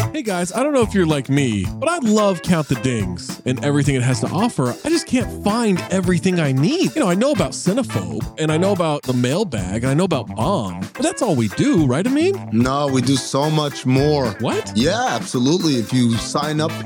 Hey guys, I don't know if you're like me, but I love Count the Dings and everything it has to offer. I just can't find everything I need. I know about Cinephobe, and I know about the mailbag, and I know about Bomb, but that's all we do, right, Amin? No, we do so much more. What? Yeah, absolutely. If you sign up,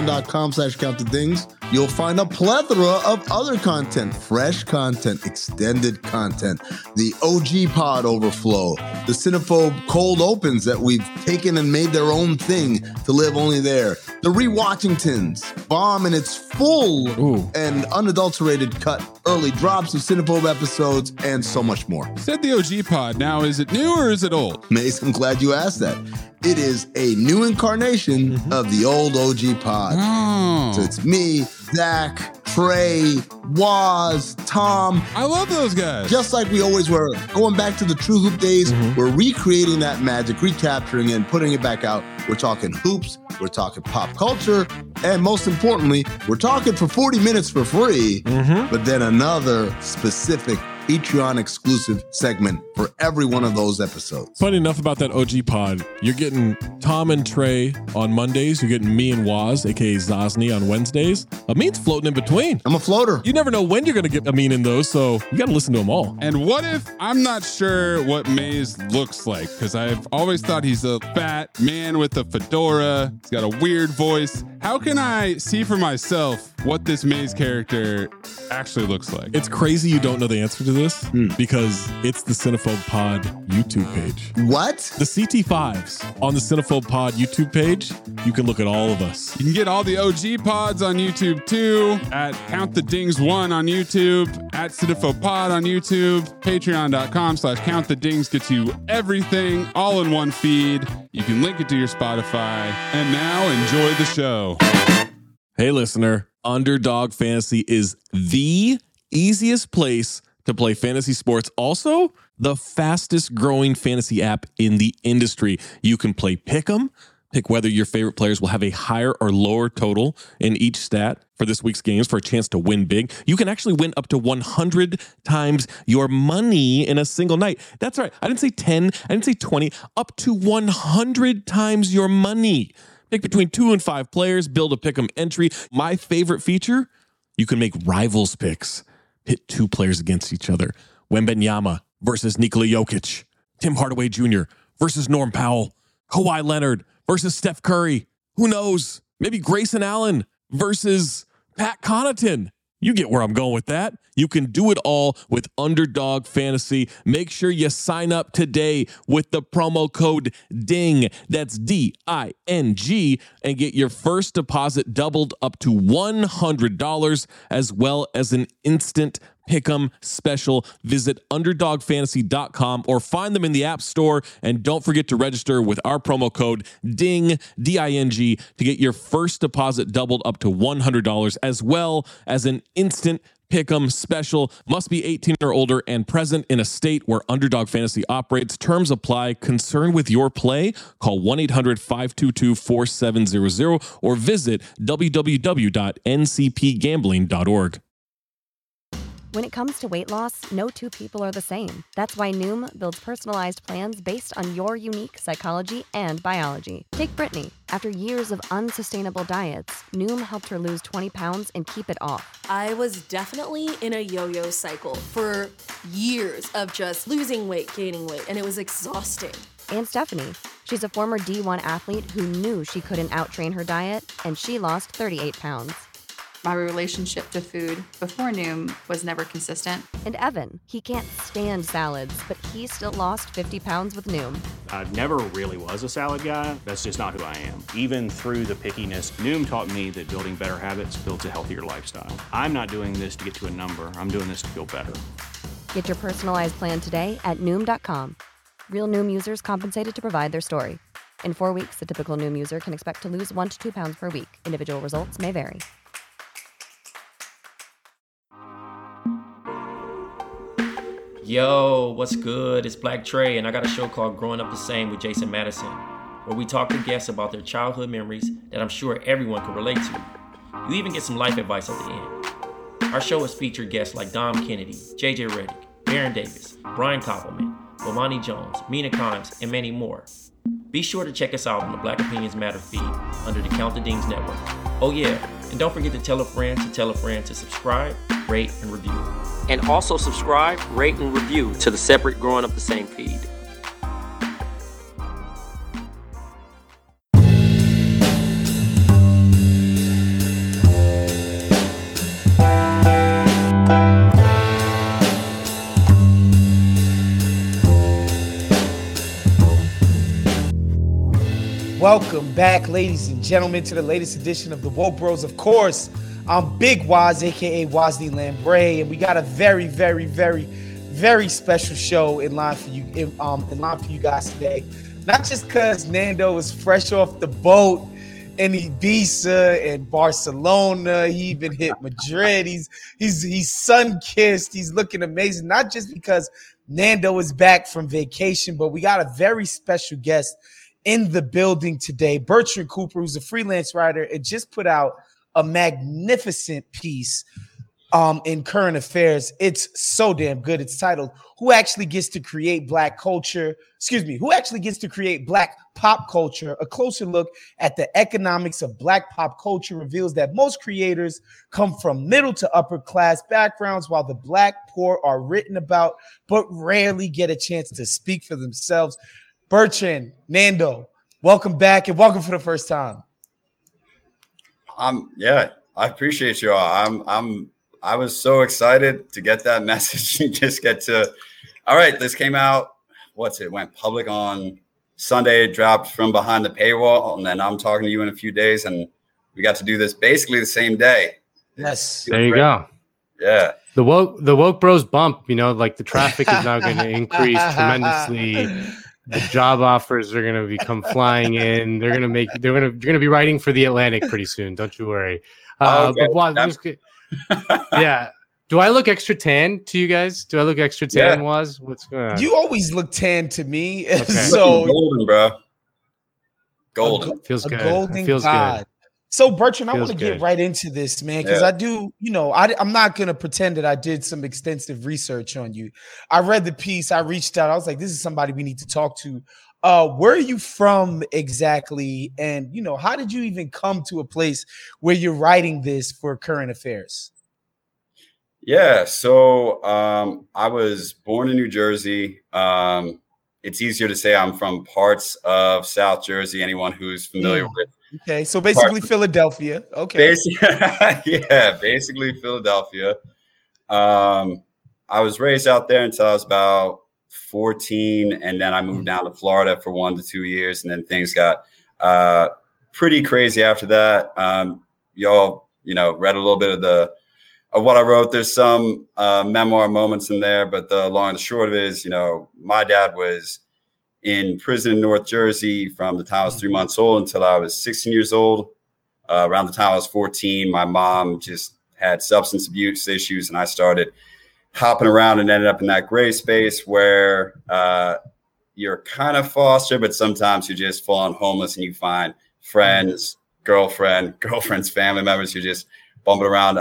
patreon.com/countthedings, you'll find a plethora of other content, fresh content, extended content, the OG Pod Overflow, the Cinephobe Cold Opens that we've taken and made their own thing to live only there, the Rewatchingtons, Bomb in its full and unadulterated cut, early drops of Cinephobe episodes, and so much more. You said the OG Pod. Now, is it new or is it old? Mace, I'm glad you asked that. It is a new incarnation of the old OG Pod. Oh. So it's me, Zach, Trey, Waz, Tom. I love those guys. Just like we always were. Going back to the True Hoop days, we're recreating that magic, recapturing it, and putting it back out. We're talking hoops, we're talking pop culture, and most importantly, we're talking for 40 minutes for free, but then another specific Patreon exclusive segment for every one of those episodes. Funny enough about that OG Pod, you're getting Tom and Trey on Mondays, you're getting me and Waz, aka Zosny, on Wednesdays. Amin's floating in between. I'm a floater. You never know when you're going to get Amin in those, so you got to listen to them all. And what if I'm not sure what Maze looks like? Because I've always thought he's a fat man with a fedora. He's got a weird voice. How can I see for myself what this Maze character actually looks like? It's crazy you don't know the answer to this because it's the Cinephobe Pod YouTube page. What? The CT5s on the Cinephobe Pod YouTube page, you can look at all of us. You can get all the OG pods on YouTube too, at Count the Dings 1 on YouTube, at Cinephobe Pod on YouTube, patreon.com/Count the Dings gets you everything all in one feed. You can link it to your Spotify. And now enjoy the show. Hey listener, Underdog Fantasy is the easiest place to play fantasy sports. Also, the fastest growing fantasy app in the industry. You can play Pick'em, pick whether your favorite players will have a higher or lower total in each stat for this week's games for a chance to win big. You can actually win up to 100 times your money in a single night. That's right. I didn't say 10, I didn't say 20, up to 100 times your money. Pick between 2 and 5 players, build a Pick'em entry. My favorite feature, you can make rivals picks. Pit 2 players against each other. Wembanyama versus Nikola Jokic. Tim Hardaway Jr. versus Norm Powell. Kawhi Leonard versus Steph Curry. Who knows? Maybe Grayson Allen versus Pat Connaughton. You get where I'm going with that. You can do it all with Underdog Fantasy. Make sure you sign up today with the promo code DING. That's D-I-N-G, and get your first deposit doubled up to $100, as well as an instant Pick'em special. Visit underdogfantasy.com or find them in the App Store. And don't forget to register with our promo code DING, D-I-N-G, to get your first deposit doubled up to $100, as well as an instant Pick'em special. Must be 18 or older and present in a state where Underdog Fantasy operates. Terms apply. Concerned with your play? Call 1-800-522-4700 or visit www.ncpgambling.org. When it comes to weight loss, no two people are the same. That's why Noom builds personalized plans based on your unique psychology and biology. Take Brittany. After years of unsustainable diets, Noom helped her lose 20 pounds and keep it off. I was definitely in a yo-yo cycle for years of just losing weight, gaining weight, and it was exhausting. And Stephanie. She's a former D1 athlete who knew she couldn't outtrain her diet, and she lost 38 pounds. My relationship to food before Noom was never consistent. And Evan, he can't stand salads, but he still lost 50 pounds with Noom. I never really was a salad guy. That's just not who I am. Even through the pickiness, Noom taught me that building better habits builds a healthier lifestyle. I'm not doing this to get to a number. I'm doing this to feel better. Get your personalized plan today at Noom.com. Real Noom users compensated to provide their story. In 4 weeks, the typical Noom user can expect to lose 1 to 2 pounds per week. Individual results may vary. Yo, what's good? It's Black Trey, and I got a show called Growing Up the Same with Jason Madison, where we talk to guests about their childhood memories that I'm sure everyone can relate to. You even get some life advice at the end. Our show has featured guests like Dom Kennedy, JJ Redick, Baron Davis, Brian Koppelman, Bomani Jones, Mina Kimes, and many more. Be sure to check us out on the Black Opinions Matter feed under the Count the Dings Network. Oh yeah, and don't forget to tell a friend to subscribe, rate, and review. And also subscribe, rate, and review to the separate Growing Up the Same feed. Welcome back, ladies and gentlemen, to the latest edition of the Woke Bros. Of course, I'm Big Waz, aka Wazny Lambre, and we got a very, very, very, very special show in line for you, in line for you guys today. Not just because Nando is fresh off the boat in Ibiza and Barcelona. He even hit Madrid. He's sun-kissed. He's looking amazing. Not just because Nando is back from vacation, but we got a very special guest in the building today. Bertrand Cooper, who's a freelance writer, and just put out a magnificent piece in Current Affairs. It's so damn good. It's titled, Who Actually Gets to Create Black Culture? Who Actually Gets to Create Black Pop Culture? A closer look at the economics of Black pop culture reveals that most creators come from middle to upper class backgrounds, while the Black poor are written about, but rarely get a chance to speak for themselves. Bertrand, Nando, welcome back and welcome for the first time. Yeah, I appreciate you all. I was so excited to get that message and just get to, all right, this came out, it went public on Sunday, it dropped from behind the paywall, and then I'm talking to you in a few days, and we got to do this basically the same day. Yes. There you go. Yeah. The woke bros bump, like the traffic is now going to increase tremendously. The job offers are going to become flying in. You're going to be writing for The Atlantic pretty soon. Don't you worry. Okay. Yeah. Do I look extra tan to you guys? Do I look extra tan, Waz? What's going on? You always look tan to me. Okay. So golden, bro. Golden. Feels good. Golden feels God. good. So, Bertrand, I want to good. get right into this, man, because I do, I'm not going to pretend that I did some extensive research on you. I read the piece. I reached out. I was like, this is somebody we need to talk to. Where are you from exactly? And, how did you even come to a place where you're writing this for Current Affairs? Yeah, so I was born in New Jersey. It's easier to say I'm from parts of South Jersey, anyone who's familiar with. Okay, so basically Philadelphia. Okay. Basically Philadelphia. I was raised out there until I was about 14, and then I moved down to Florida for 1 to 2 years, and then things got pretty crazy after that. Y'all, read a little bit of what I wrote. There's some memoir moments in there, but the long and the short of it is, my dad was in prison in North Jersey from the time I was 3 months old until I was 16 years old. Around the time I was 14, my mom just had substance abuse issues, and I started hopping around and ended up in that gray space where you're kind of foster, but sometimes you just fall on homeless and you find friends, girlfriends, family members. You're just bumping around.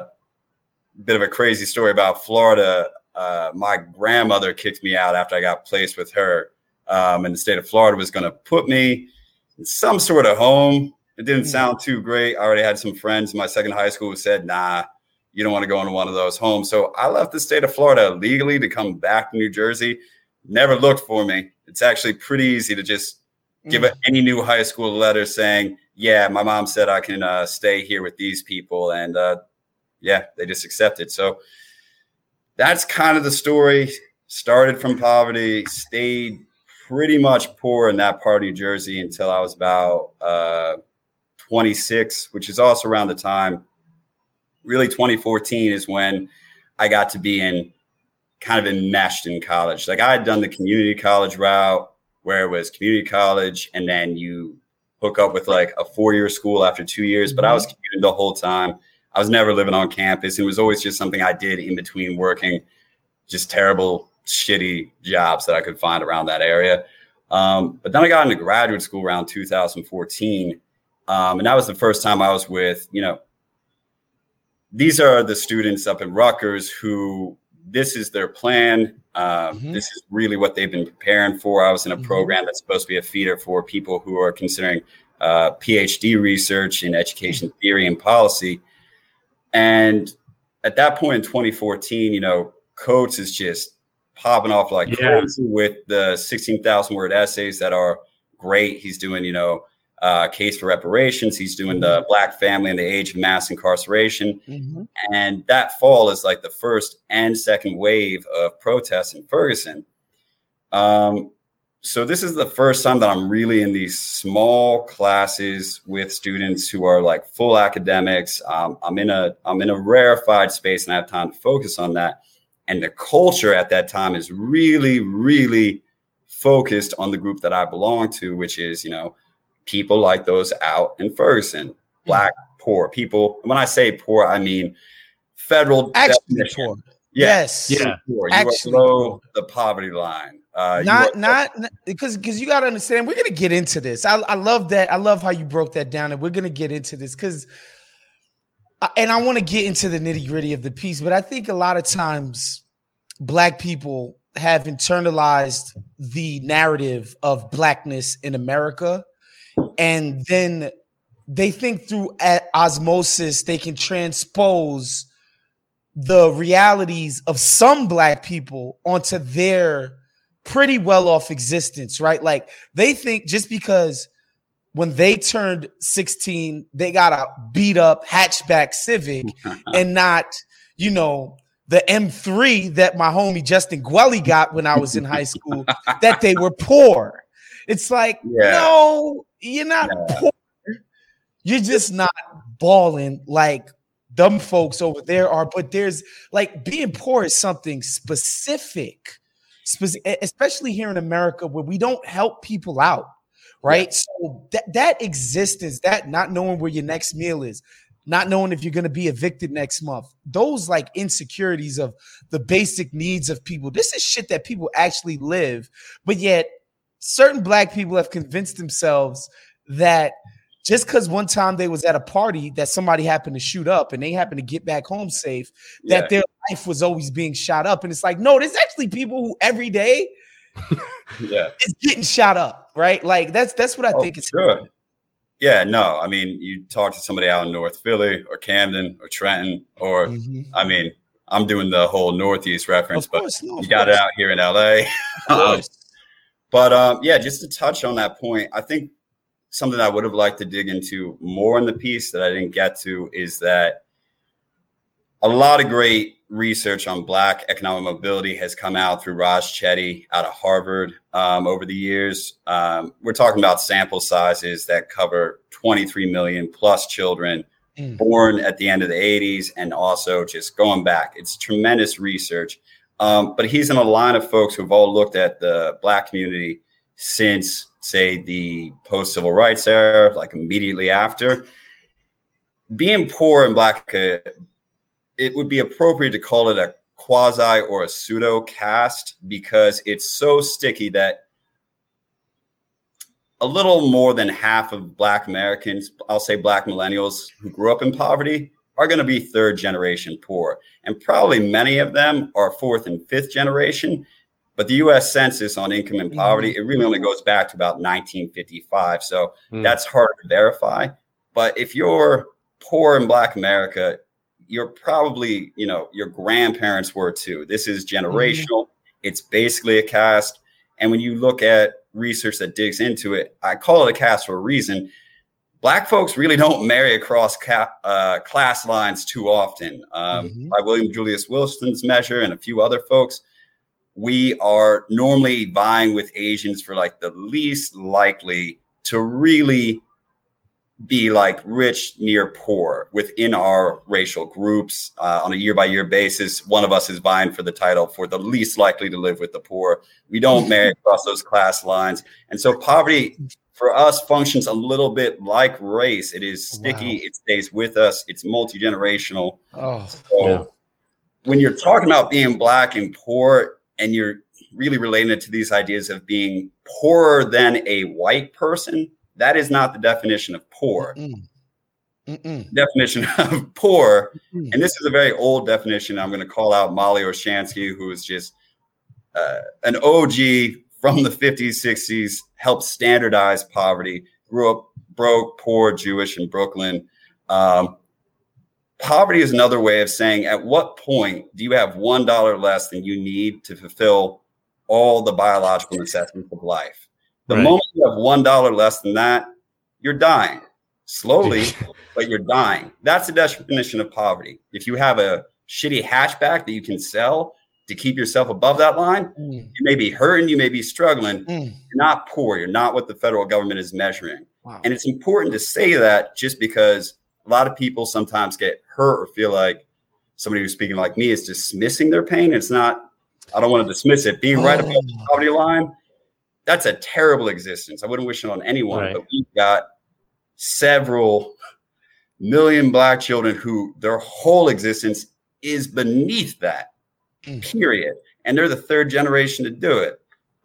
Bit of a crazy story about Florida. My grandmother kicked me out after I got placed with her. And the state of Florida was going to put me in some sort of home. It didn't sound too great. I already had some friends in my second high school who said, nah, you don't want to go into one of those homes. So I left the state of Florida legally to come back to New Jersey. Never looked for me. It's actually pretty easy to just give any new high school letter saying, yeah, my mom said I can stay here with these people. And they just accepted. So that's kind of the story. Started from poverty, stayed pretty much poor in that part of New Jersey until I was about 26, which is also around the time, really 2014 is when I got to be enmeshed in college. Like I had done the community college route where it was community college and then you hook up with like a 4-year school after 2 years, but I was commuting the whole time. I was never living on campus. It was always just something I did in between working, just terrible, shitty jobs that I could find around that area. But then I got into graduate school around 2014. And that was the first time I was with, these are the students up in Rutgers who this is their plan. This is really what they've been preparing for. I was in a program that's supposed to be a feeder for people who are considering PhD research in education theory and policy. And at that point in 2014, you know, Coates is just popping off like crazy with the 16,000 word essays that are great. He's doing, you know, case for reparations. He's doing the Black family and the age of mass incarceration. And that fall is like the first and second wave of protests in Ferguson. So this is the first time that I'm really in these small classes with students who are like full academics. I'm in a rarefied space and I have time to focus on that. And the culture at that time is really, really focused on the group that I belong to, which is, you know, people like those out in Ferguson, Black, poor people. When I say poor, I mean federal actually poor. Yes. Yeah. Poor. You actually are below the poverty line. Not because you got to understand, we're going to get into this. I love that. I love how you broke that down, and we're going to get into this because, and I want to get into the nitty gritty of the piece, but I think a lot of times Black people have internalized the narrative of Blackness in America, and then they think through osmosis they can transpose the realities of some Black people onto their pretty well-off existence, right? Like they think just because when they turned 16, they got a beat up hatchback Civic and not, you know, the M3 that my homie Justin Gwelly got when I was in high school, that they were poor. It's like, no, you're not poor. You're just not balling like dumb folks over there are. But there's like being poor is something specific, especially here in America where we don't help people out, right? So that existence, that not knowing where your next meal is, not knowing if you're going to be evicted next month, those like insecurities of the basic needs of people. This is shit that people actually live, but yet certain Black people have convinced themselves that just because one time they was at a party that somebody happened to shoot up and they happened to get back home safe, that their life was always being shot up. And it's like, no, there's actually people who every day is getting shot up, right? Like that's what I think is good. Yeah, no, I mean, you talk to somebody out in North Philly or Camden or Trenton, or I mean, I'm doing the whole Northeast reference, but you got it out here in LA. But just to touch on that point, I think something I would have liked to dig into more in the piece that I didn't get to is that a lot of great research on Black economic mobility has come out through Raj Chetty out of Harvard over the years. We're talking about sample sizes that cover 23 million plus children born at the end of the 80s and also just going back. It's tremendous research. But he's in a line of folks who've all looked at the Black community since, say, the post-civil rights era, like immediately after. Being poor in Black, it would be appropriate to call it a quasi or a pseudo caste because it's so sticky that a little more than half of Black Americans, I'll say Black millennials who grew up in poverty, are going to be third generation poor. And probably many of them are fourth and fifth generation. But the U.S. Census on income and poverty, it really only goes back to about 1955. So that's hard to verify. But if you're poor in Black America, you're probably, you know, your grandparents were too. This is generational. It's basically a caste. And when you look at research that digs into it, I call it a caste for a reason. Black folks really don't marry across class lines too often. By William Julius Wilson's measure and a few other folks, we are normally vying with Asians for like the least likely to really be like rich near poor within our racial groups. On a year-by-year basis, one of us is vying for the title for the least likely to live with the poor. We don't marry across those class lines. And so poverty for us functions a little bit like race. It is sticky. It stays with us. It's multi-generational. When you're talking about being Black and poor, and you're really relating it to these ideas of being poorer than a white person, that is not the definition of poor. definition of poor, and this is a very old definition. I'm going to call out Molly Orshansky, who is just an OG from the 50s, 60s, helped standardize poverty, grew up broke, poor, Jewish in Brooklyn. Poverty is another way of saying, at what point do you have $1 less than you need to fulfill all the biological necessities of life? The moment you have $1 less than that, you're dying slowly, but you're dying. That's the definition of poverty. If you have a shitty hatchback that you can sell to keep yourself above that line, you may be hurting, you may be struggling. You're not poor. You're not what the federal government is measuring. Wow. And it's important to say that, just because a lot of people sometimes get hurt or feel like somebody who's speaking like me is dismissing their pain. It's not, I don't want to dismiss it. Being right above the poverty line, that's a terrible existence. I wouldn't wish it on anyone, but we've got several million Black children who their whole existence is beneath that, period. And they're the third generation to do it.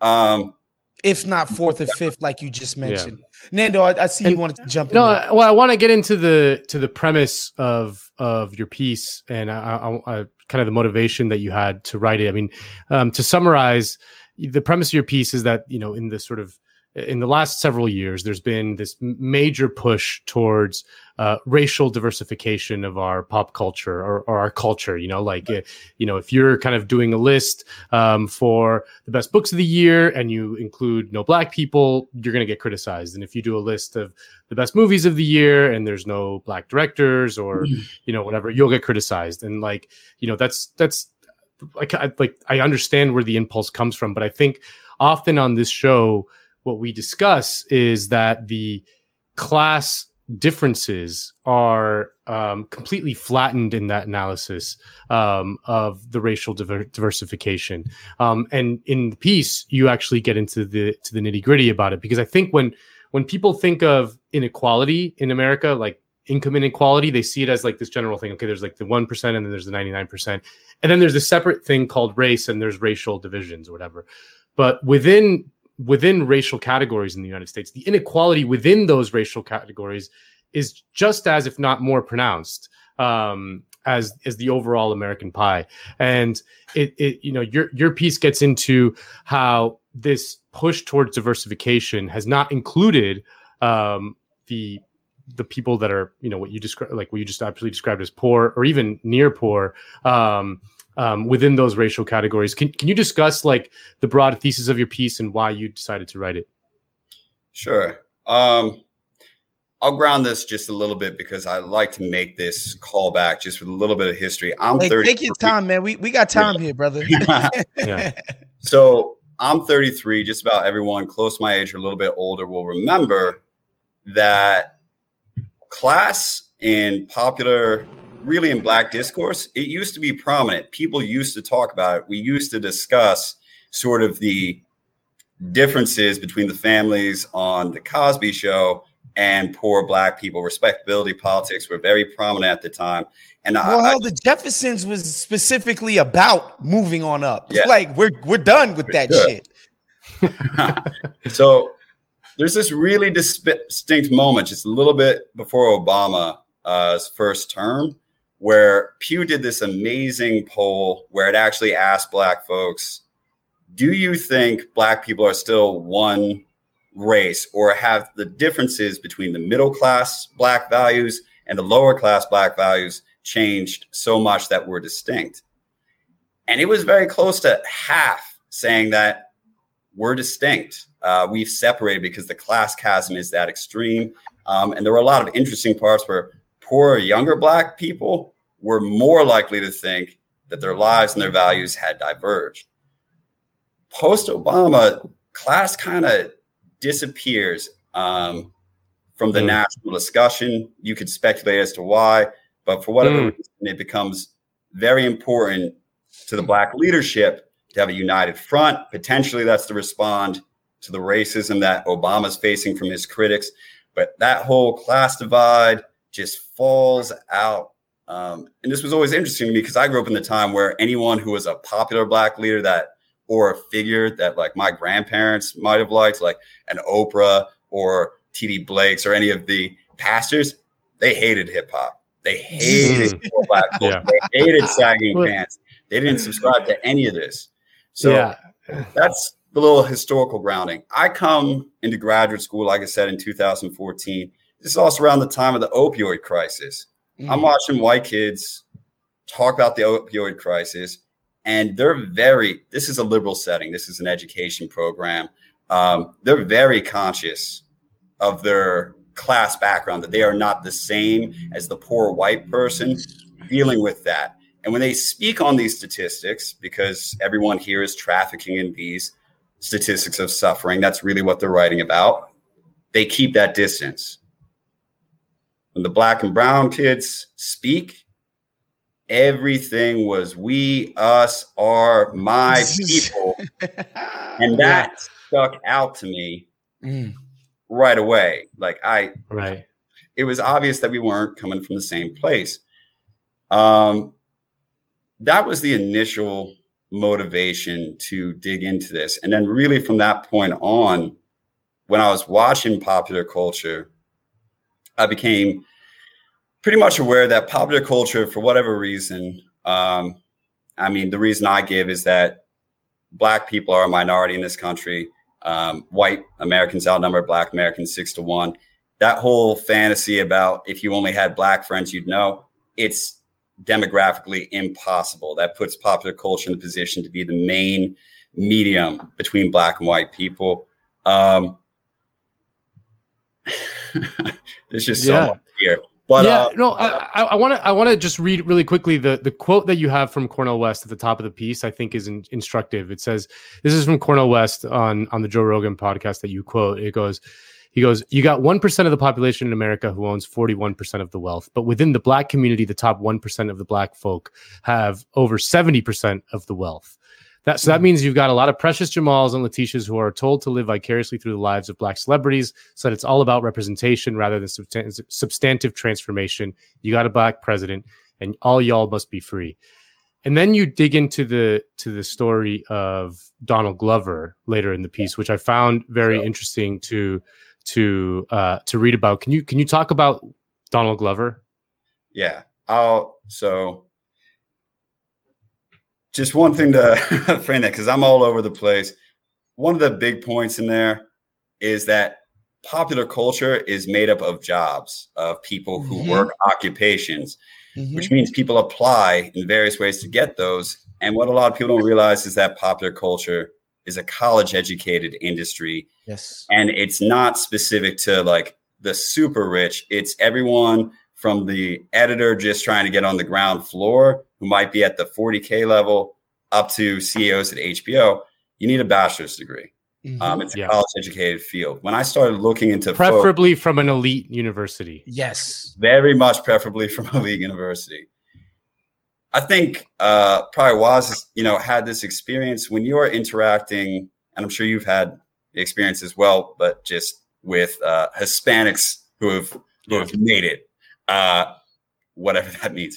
If not fourth or fifth, like you just mentioned. Nando, I see you wanted to jump in. No, well, I want to get into the premise of your piece, and I kind of the motivation that you had to write it. I mean, to summarize, the premise of your piece is that, you know, in the last several years, there's been this major push towards racial diversification of our pop culture or our culture. You know, like, you know, if you're kind of doing a list for the best books of the year and you include no Black people, you're going to get criticized. And if you do a list of the best movies of the year and there's no Black directors or, you know, whatever, you'll get criticized. And like, you know, that's like I understand where the impulse comes from, but I think often on this show, what we discuss is that the class differences are completely flattened in that analysis of the racial diversification. And in the piece, you actually get into the nitty gritty about it, because I think when people think of inequality in America, like income inequality, they see it as like this general thing. Okay, there's like the 1% and then there's the 99%. And then there's a separate thing called race, and there's racial divisions or whatever. But within racial categories in the United States, the inequality within those racial categories is just as, if not more pronounced, as the overall American pie. And it you know, your piece gets into how this push towards diversification has not included the people that are, you know, what you describe, like what you just absolutely described as poor or even near poor, within those racial categories. Can you discuss like the broad thesis of your piece and why you decided to write it? Sure. I'll ground this just a little bit because I like to make this callback just with a little bit of history. I'm 33. Take your time, man. We got time here, brother. So I'm 33. Just about everyone close to my age or a little bit older will remember that class in popular, really in Black discourse, it used to be prominent. People used to talk about it. We used to discuss sort of the differences between the families on the Cosby Show and poor Black people. Respectability politics were very prominent at the time. And the Jeffersons was specifically about moving on up. Yeah. Like we're done with that shit. So there's this really distinct moment, just a little bit before Obama's first term, where Pew did this amazing poll where it actually asked Black folks, do you think Black people are still one race, or have the differences between the middle class Black values and the lower class Black values changed so much that we're distinct? And it was very close to half saying that we're distinct. We've separated because the class chasm is that extreme. And there were a lot of interesting parts where poorer, younger Black people were more likely to think that their lives and their values had diverged. Post-Obama, class kind of disappears from the national discussion. You could speculate as to why, but for whatever reason, it becomes very important to the Black leadership to have a united front. Potentially that's to respond to the racism that Obama's facing from his critics. But that whole class divide just falls out. And this was always interesting to me because I grew up in the time where anyone who was a popular Black leader or a figure that like my grandparents might have liked, like an Oprah or T.D. Blakes or any of the pastors, they hated hip hop. They hated black culture. They hated sagging pants. They didn't subscribe to any of this. So that's the little historical grounding. I come into graduate school, like I said, in 2014. This is also around the time of the opioid crisis. I'm watching white kids talk about the opioid crisis, and this is a liberal setting. This is an education program. They're very conscious of their class background, that they are not the same as the poor white person dealing with that. And when they speak on these statistics, because everyone here is trafficking in these statistics of suffering, that's really what they're writing about, they keep that distance. When the black and brown kids speak, everything was we, us, our, my people. And that stuck out to me right away. Like it was obvious that we weren't coming from the same place. That was the initial motivation to dig into this. And then really from that point on, when I was watching popular culture, I became pretty much aware that popular culture, for whatever reason, the reason I give is that black people are a minority in this country. White Americans outnumber black Americans 6-1. That whole fantasy about if you only had black friends, you'd know, it's demographically impossible. That puts popular culture in the position to be the main medium between black and white people. There's just so much here. But I want to just read really quickly the quote that you have from Cornel West at the top of the piece. I think is instructive. It says, this is from Cornel West on the Joe Rogan podcast that you quote. He goes, you got 1% of the population in America who owns 41% of the wealth, but within the black community, the top 1% of the black folk have over 70% of the wealth. So that means you've got a lot of Precious Jamals and Letitias who are told to live vicariously through the lives of black celebrities, so that it's all about representation rather than substantive transformation. You got a black president, and all y'all must be free. And then you dig into the story of Donald Glover later in the piece, which I found very interesting to read about. Can you talk about Donald Glover? Yeah. So just one thing to frame that, because I'm all over the place. One of the big points in there is that popular culture is made up of jobs, of people who work occupations, which means people apply in various ways to get those. And what a lot of people don't realize is that popular culture is a college-educated industry. Yes. And it's not specific to like the super rich. It's everyone from the editor just trying to get on the ground floor, who might be at the 40K level, up to CEOs at HBO. You need a bachelor's degree. It's a college-educated field. When I started looking into preferably from an elite university. Yes. Very much preferably from an elite university. I think probably Waz, had this experience when you're interacting, and I'm sure you've had the experience as well, but just with Hispanics who have made it, whatever that means.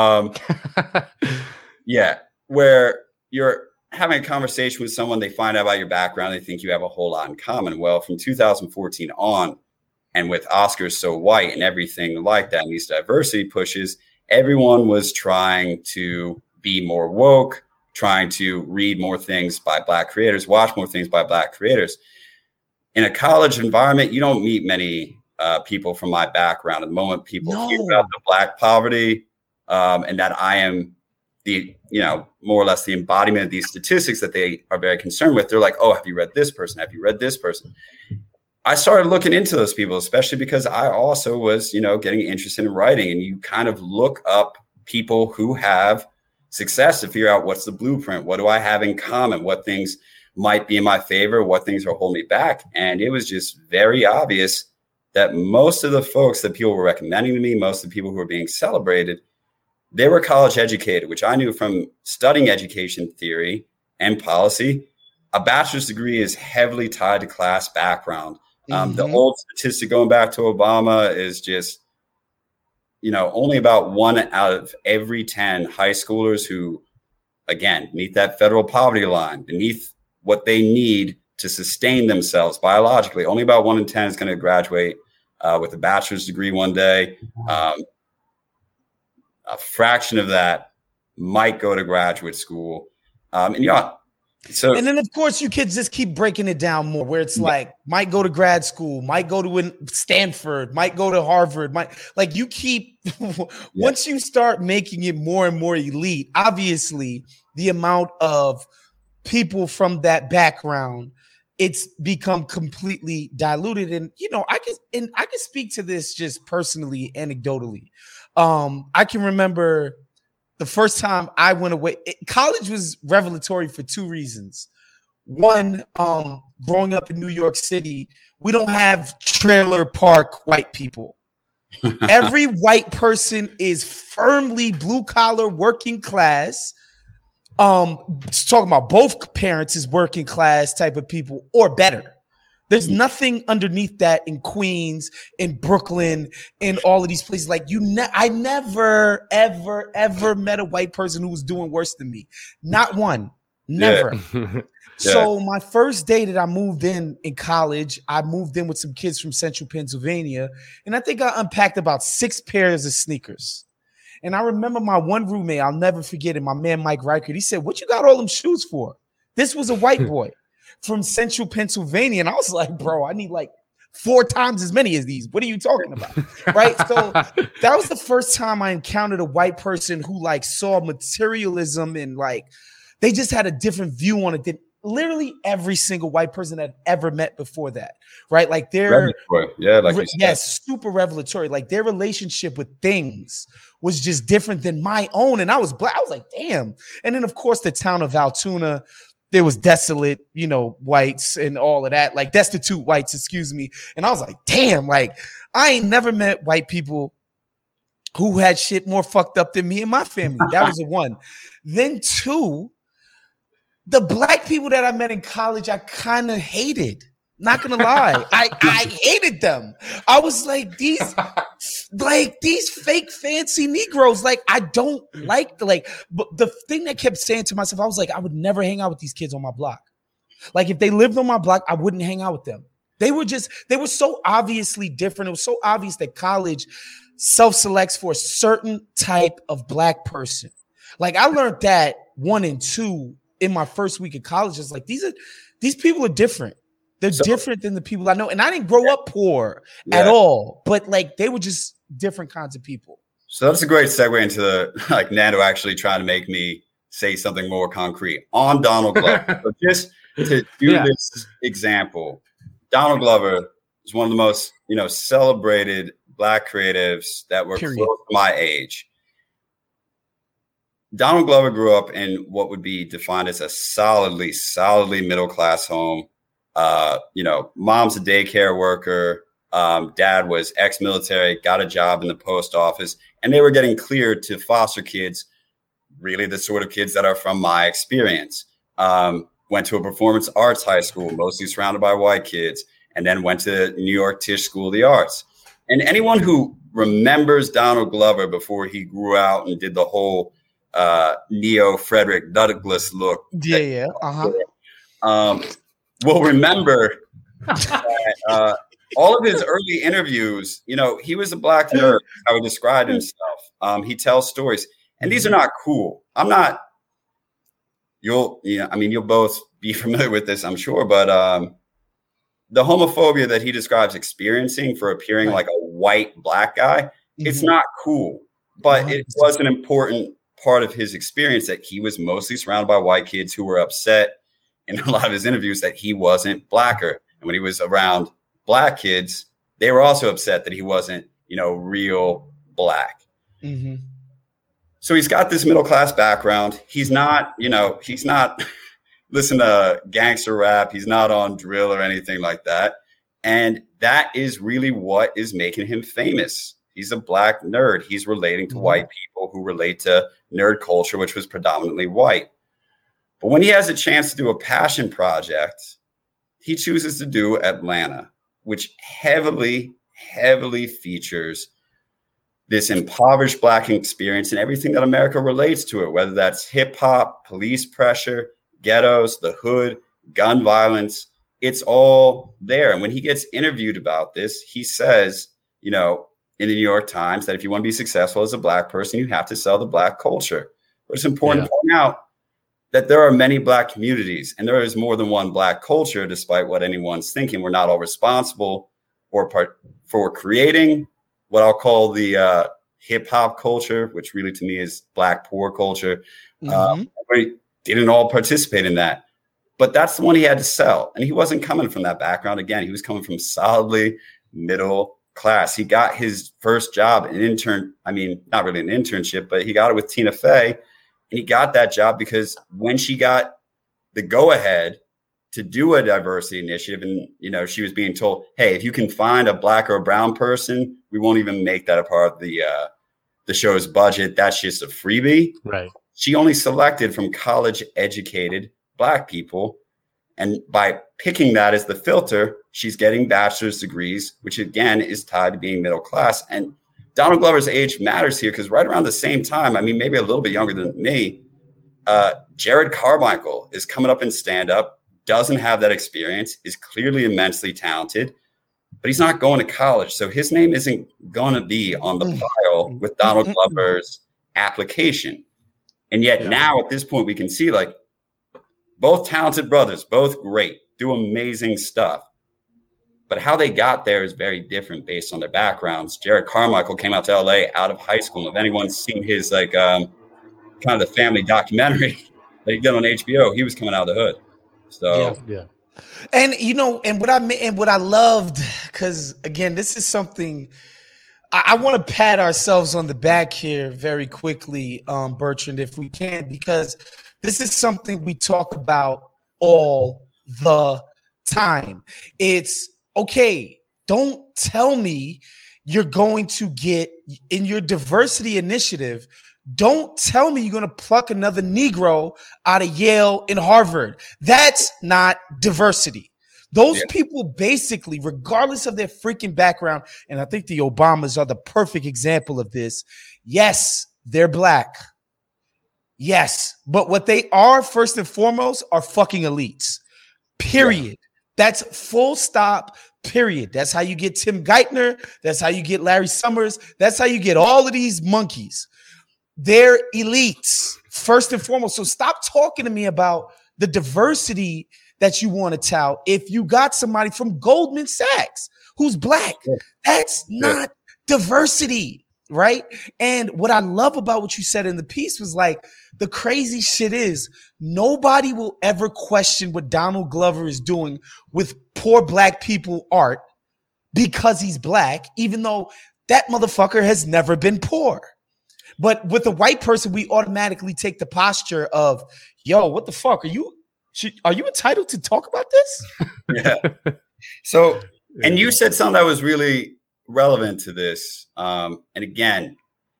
Where you're having a conversation with someone, they find out about your background, they think you have a whole lot in common. Well, from 2014 on, and with Oscars So White and everything like that, and these diversity pushes, everyone was trying to be more woke, trying to read more things by black creators, watch more things by black creators. In a college environment, you don't meet many people from my background. At the moment people hear about the black poverty and that I am the, more or less the embodiment of these statistics that they are very concerned with. They're like, oh, have you read this person? Have you read this person? I started looking into those people, especially because I also was, getting interested in writing, and you kind of look up people who have success to figure out what's the blueprint. What do I have in common? What things might be in my favor? What things are holding me back? And it was just very obvious that most of the folks that people were recommending to me, most of the people who were being celebrated, they were college educated, which I knew from studying education theory and policy. A bachelor's degree is heavily tied to class background. The old statistic going back to Obama is just, only about 1 out of every 10 high schoolers who, again, meet that federal poverty line, beneath what they need to sustain themselves biologically, only about 1 in 10 is going to graduate with a bachelor's degree one day. A fraction of that might go to graduate school. And then of course you kids just keep breaking it down more, where it's like might go to grad school, might go to Stanford, might go to Harvard, like you keep once you start making it more and more elite, obviously the amount of people from that background, it's become completely diluted. And I can speak to this just personally, anecdotally. I can remember the first time I went away. College was revelatory for two reasons. One, growing up in New York City, we don't have trailer park white people. Every white person is firmly blue collar, working class. Talking about both parents is working class type of people or better. There's nothing underneath that in Queens, in Brooklyn, in all of these places. Like I never, ever met a white person who was doing worse than me. Not one. Never. Yeah. So my first day that I moved in college, I moved in with some kids from Central Pennsylvania, and I think I unpacked about 6 pairs of sneakers. And I remember my one roommate, I'll never forget it, my man Mike Reichert. He said, "What you got all them shoes for?" This was a white boy from Central Pennsylvania. And I was like, "Bro, I need like 4 times as many as these. What are you talking about?" Right? So that was the first time I encountered a white person who like saw materialism and like they just had a different view on it than literally every single white person I'd ever met before that. Right? Like they're super revelatory. Like their relationship with things was just different than my own. And I was black. I was like, damn. And then of course the town of Altoona, there was desolate, whites and all of that, like destitute whites, excuse me. And I was like, damn, like I ain't never met white people who had shit more fucked up than me and my family. That was a one. Then 2, the black people that I met in college, I kind of hated. Not gonna lie, I hated them. I was like these fake fancy Negroes. Like I don't like but the thing that kept saying to myself, I was like, I would never hang out with these kids on my block. Like if they lived on my block, I wouldn't hang out with them. They were so obviously different. It was so obvious that college self-selects for a certain type of black person. Like I learned that 1 and 2 in my first week of college. It's like these people are different. They're different than the people I know. And I didn't grow up poor at all, but like they were just different kinds of people. So that's a great segue into Nando actually trying to make me say something more concrete on Donald Glover. So just to do this example, Donald Glover is one of the most, celebrated black creatives that were close to my age. Donald Glover grew up in what would be defined as a solidly middle-class home. Mom's a daycare worker. Dad was ex-military, got a job in the post office, and they were getting cleared to foster kids, really the sort of kids that are from my experience. Went to a performance arts high school, mostly surrounded by white kids, and then went to New York Tisch School of the Arts. And anyone who remembers Donald Glover before he grew out and did the whole neo Frederick Douglass look, will remember that all of his early interviews, he was a black nerd, how he described himself. He tells stories, and these are not cool. You'll both be familiar with this, I'm sure, but the homophobia that he describes experiencing for appearing like a white black guy, it's not cool, but it was an important part of his experience that he was mostly surrounded by white kids who were upset in a lot of his interviews that he wasn't blacker. And when he was around black kids, they were also upset that he wasn't, real black. Mm-hmm. So he's got this middle-class background. He's not listen to gangster rap. He's not on drill or anything like that. And that is really what is making him famous. He's a black nerd. He's relating to white people who relate to nerd culture, which was predominantly white. But when he has a chance to do a passion project, he chooses to do Atlanta, which heavily features this impoverished black experience and everything that America relates to it, whether that's hip hop, police pressure, ghettos, the hood, gun violence, it's all there. And when he gets interviewed about this, he says, you know, in the New York Times, that if you want to be successful as a Black person, you have to sell the Black culture. But it's important to point out that there are many Black communities, and there is more than one Black culture, despite what anyone's thinking. We're not all responsible for creating what I'll call the hip hop culture, which really to me is Black poor culture. We didn't all participate in that. But that's the one he had to sell. And he wasn't coming from that background. Again, he was coming from solidly middle class. He got his first job, not really an internship, but he got it with Tina Fey. And he got that job because when she got the go-ahead to do a diversity initiative, and, you know, she was being told, hey, if you can find a Black or a brown person, we won't even make that a part of the show's budget. That's just a freebie. Right. She only selected from college-educated Black people. And by picking that as the filter, she's getting bachelor's degrees, which again is tied to being middle class. And Donald Glover's age matters here because right around the same time, I mean, maybe a little bit younger than me, Jared Carmichael is coming up in stand-up, doesn't have that experience, is clearly immensely talented, but he's not going to college. So his name isn't going to be on the file with Donald Glover's application. And yet now at this point, we can see like both talented brothers, both great, do amazing stuff. But how they got there is very different based on their backgrounds. Jared Carmichael came out to LA out of high school. If anyone's seen his like kind of the family documentary that he did on HBO, he was coming out of the hood. So yeah. And you know, and what I loved, because again, this is something I want to pat ourselves on the back here very quickly, Bertrand, if we can, because this is something we talk about all the time. It's okay, don't tell me you're going to get in your diversity initiative. Don't tell me you're going to pluck another Negro out of Yale and Harvard. That's not diversity. Those people basically, regardless of their freaking background, and I think the Obamas are the perfect example of this. Yes, they're Black. Yes, but what they are first and foremost are fucking elites. Period. Yeah. That's full stop. Period. That's how you get Tim Geithner. That's how you get Larry Summers. That's how you get all of these monkeys. They're elites first and foremost. So stop talking to me about the diversity that you want to tout. If you got somebody from Goldman Sachs who's Black, that's not diversity, right? And what I love about what you said in the piece was like, the crazy shit is nobody will ever question what Donald Glover is doing with poor Black people art because he's Black, even though that motherfucker has never been poor. But with a white person, we automatically take the posture of, yo, what the fuck? Are you entitled to talk about this? Yeah. So, and you said something that was really relevant to this. And again,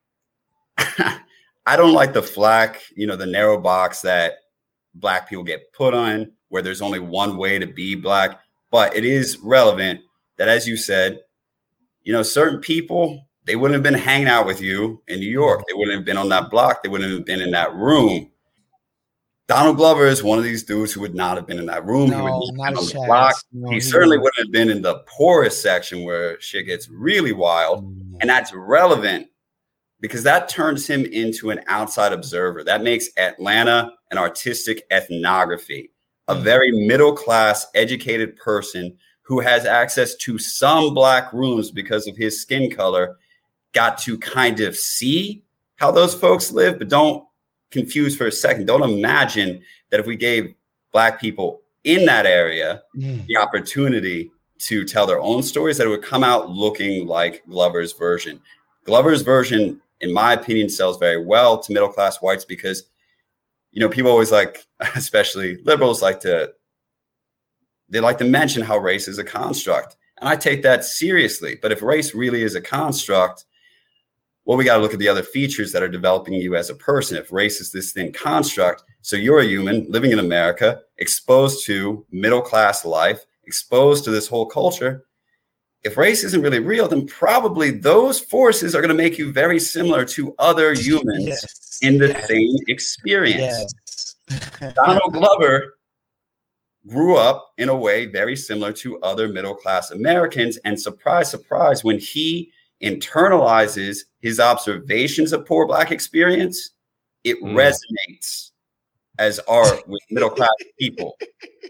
I don't like the flack, you know, the narrow box that Black people get put on, where there's only one way to be Black. But it is relevant that, as you said, you know, certain people, they wouldn't have been hanging out with you in New York. They wouldn't have been on that block. They wouldn't have been in that room. Donald Glover is one of these dudes who would not have been in that room. No, he would not not on a the block. chance. No, he certainly wouldn't have been in the poorest section where shit gets really wild. And that's relevant because that turns him into an outside observer. That makes Atlanta an artistic ethnography, a very middle-class, educated person who has access to some Black rooms because of his skin color, got to kind of see how those folks live, but don't confuse for a second. Don't imagine that if we gave Black people in that area the opportunity to tell their own stories, that it would come out looking like Glover's version. Glover's version, in my opinion, sells very well to middle-class whites because, you know, people always like, especially liberals, like to mention how race is a construct. And I take that seriously. But if race really is a construct, well, we got to look at the other features that are developing you as a person. If race is this thin construct, so you're a human living in America, exposed to middle-class life, exposed to this whole culture. If race isn't really real, then probably those forces are going to make you very similar to other humans in the same experience. Donald Glover grew up in a way very similar to other middle-class Americans. And surprise, surprise, when he internalizes his observations of poor Black experience, it resonates as art with middle-class people.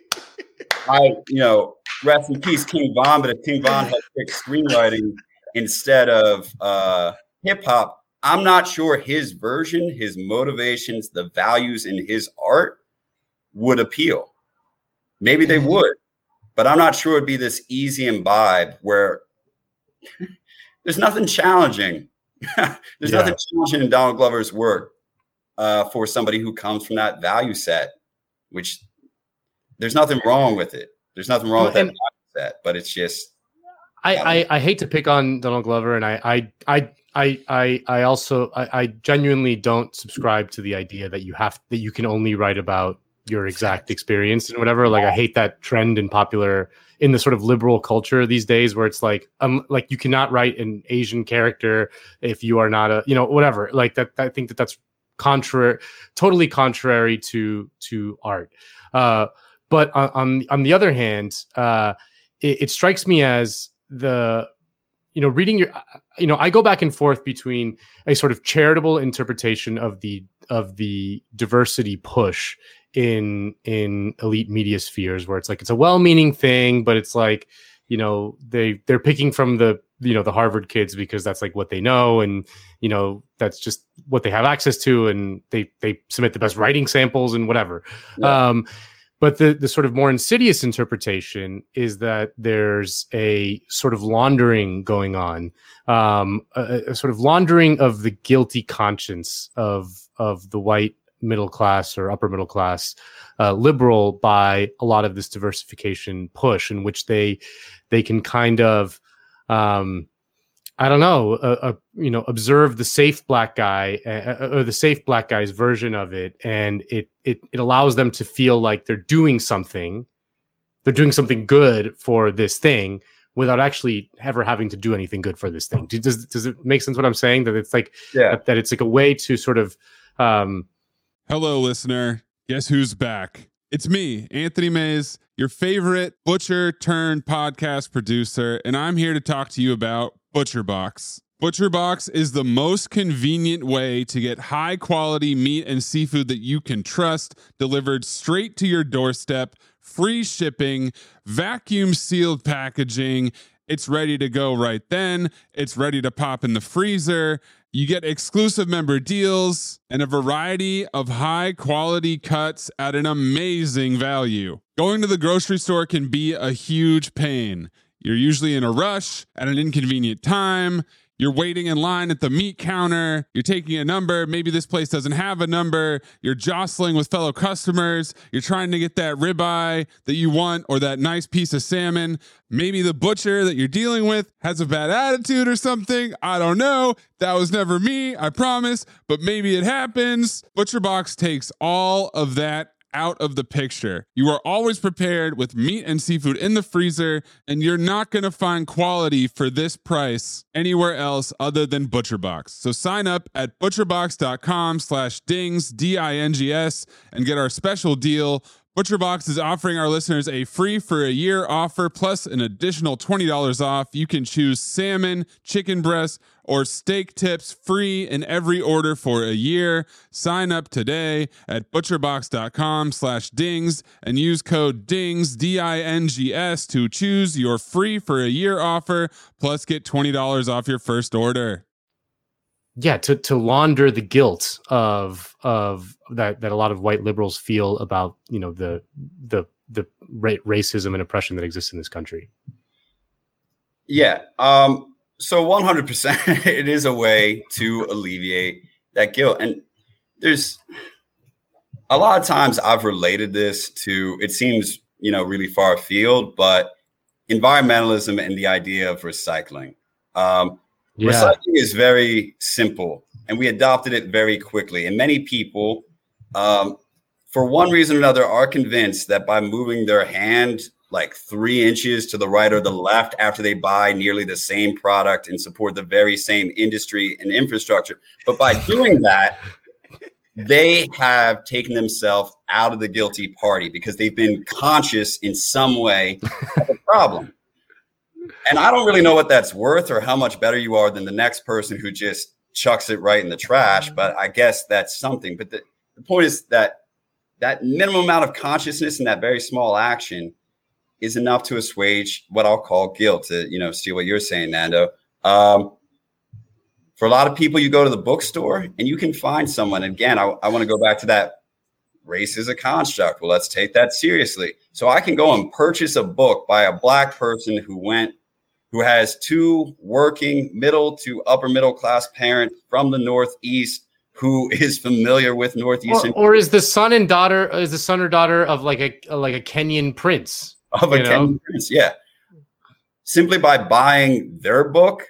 Rest in peace, King Von, but if King Von had picked screenwriting instead of hip-hop, I'm not sure his version, his motivations, the values in his art would appeal. Maybe they would, but I'm not sure it'd be this easy imbibe where there's nothing challenging. There's nothing challenging in Donald Glover's work for somebody who comes from that value set, which there's nothing wrong with it. There's nothing wrong with that value set, but it's just. I hate to pick on Donald Glover, and I also genuinely don't subscribe to the idea that you can only write about your exact experience and whatever. Like, I hate that trend in the sort of liberal culture these days, where it's like you cannot write an Asian character if you are not whatever. Like that, I think that's totally contrary to art. But on the other hand, it strikes me as reading I go back and forth between a sort of charitable interpretation of the diversity push in elite media spheres, where it's like it's a well-meaning thing, but it's like, they're picking from the Harvard kids because that's like what they know, and that's just what they have access to, and they submit the best writing samples and whatever. Yeah. But the sort of more insidious interpretation is that there's a sort of laundering going on, a sort of laundering of the guilty conscience of the white middle class or upper middle class liberal by a lot of this diversification push, in which they can kind of observe the safe Black guy or the safe Black guy's version of it, and it allows them to feel like they're doing something good for this thing without actually ever having to do anything good for this thing. Does it make sense what I'm saying? That it's like that it's like a way to sort of Hello, listener. Guess who's back? It's me, Anthony Mays, your favorite butcher turned podcast producer, and I'm here to talk to you about ButcherBox. ButcherBox is the most convenient way to get high quality meat and seafood that you can trust, delivered straight to your doorstep, free shipping, vacuum sealed packaging. It's ready to go right then. It's ready to pop in the freezer. You get exclusive member deals and a variety of high quality cuts at an amazing value. Going to the grocery store can be a huge pain. You're usually in a rush at an inconvenient time. You're waiting in line at the meat counter. You're taking a number. Maybe this place doesn't have a number. You're jostling with fellow customers. You're trying to get that ribeye that you want or that nice piece of salmon. Maybe the butcher that you're dealing with has a bad attitude or something. I don't know. That was never me, I promise. But maybe it happens. ButcherBox takes all of that out of the picture. You are always prepared with meat and seafood in the freezer, and you're not going to find quality for this price anywhere else other than ButcherBox. So sign up at butcherbox.com/dings, D-I-N-G-S, and get our special deal. ButcherBox is offering our listeners a free for a year offer plus an additional $20 off. You can choose salmon, chicken breast, or steak tips free in every order for a year. Sign up today at butcherbox.com/dings and use code DINGS, D-I-N-G-S, to choose your free for a year offer plus get $20 off your first order. Yeah, to launder the guilt of that a lot of white liberals feel about the racism and oppression that exists in this country. Yeah, so 100%, it is a way to alleviate that guilt, and there's a lot of times I've related this to. It seems really far afield, but environmentalism and the idea of recycling. Recycling is very simple, and we adopted it very quickly. And many people, for one reason or another, are convinced that by moving their hand like 3 inches to the right or the left after they buy nearly the same product and support the very same industry and infrastructure, but by doing that, they have taken themselves out of the guilty party because they've been conscious in some way of the problem. And I don't really know what that's worth or how much better you are than the next person who just chucks it right in the trash. But I guess that's something. But the point is that minimum amount of consciousness and that very small action is enough to assuage what I'll call guilt, to, steal what you're saying, Nando. For a lot of people, you go to the bookstore and you can find someone. Again, I want to go back to that race is a construct. Well, let's take that seriously. So I can go and purchase a book by a Black person who has 2 working middle to upper middle class parents from the Northeast who is familiar with Northeastern. Or is the son or daughter of like a Kenyan prince? Of a Kenyan prince, yeah. Simply by buying their book,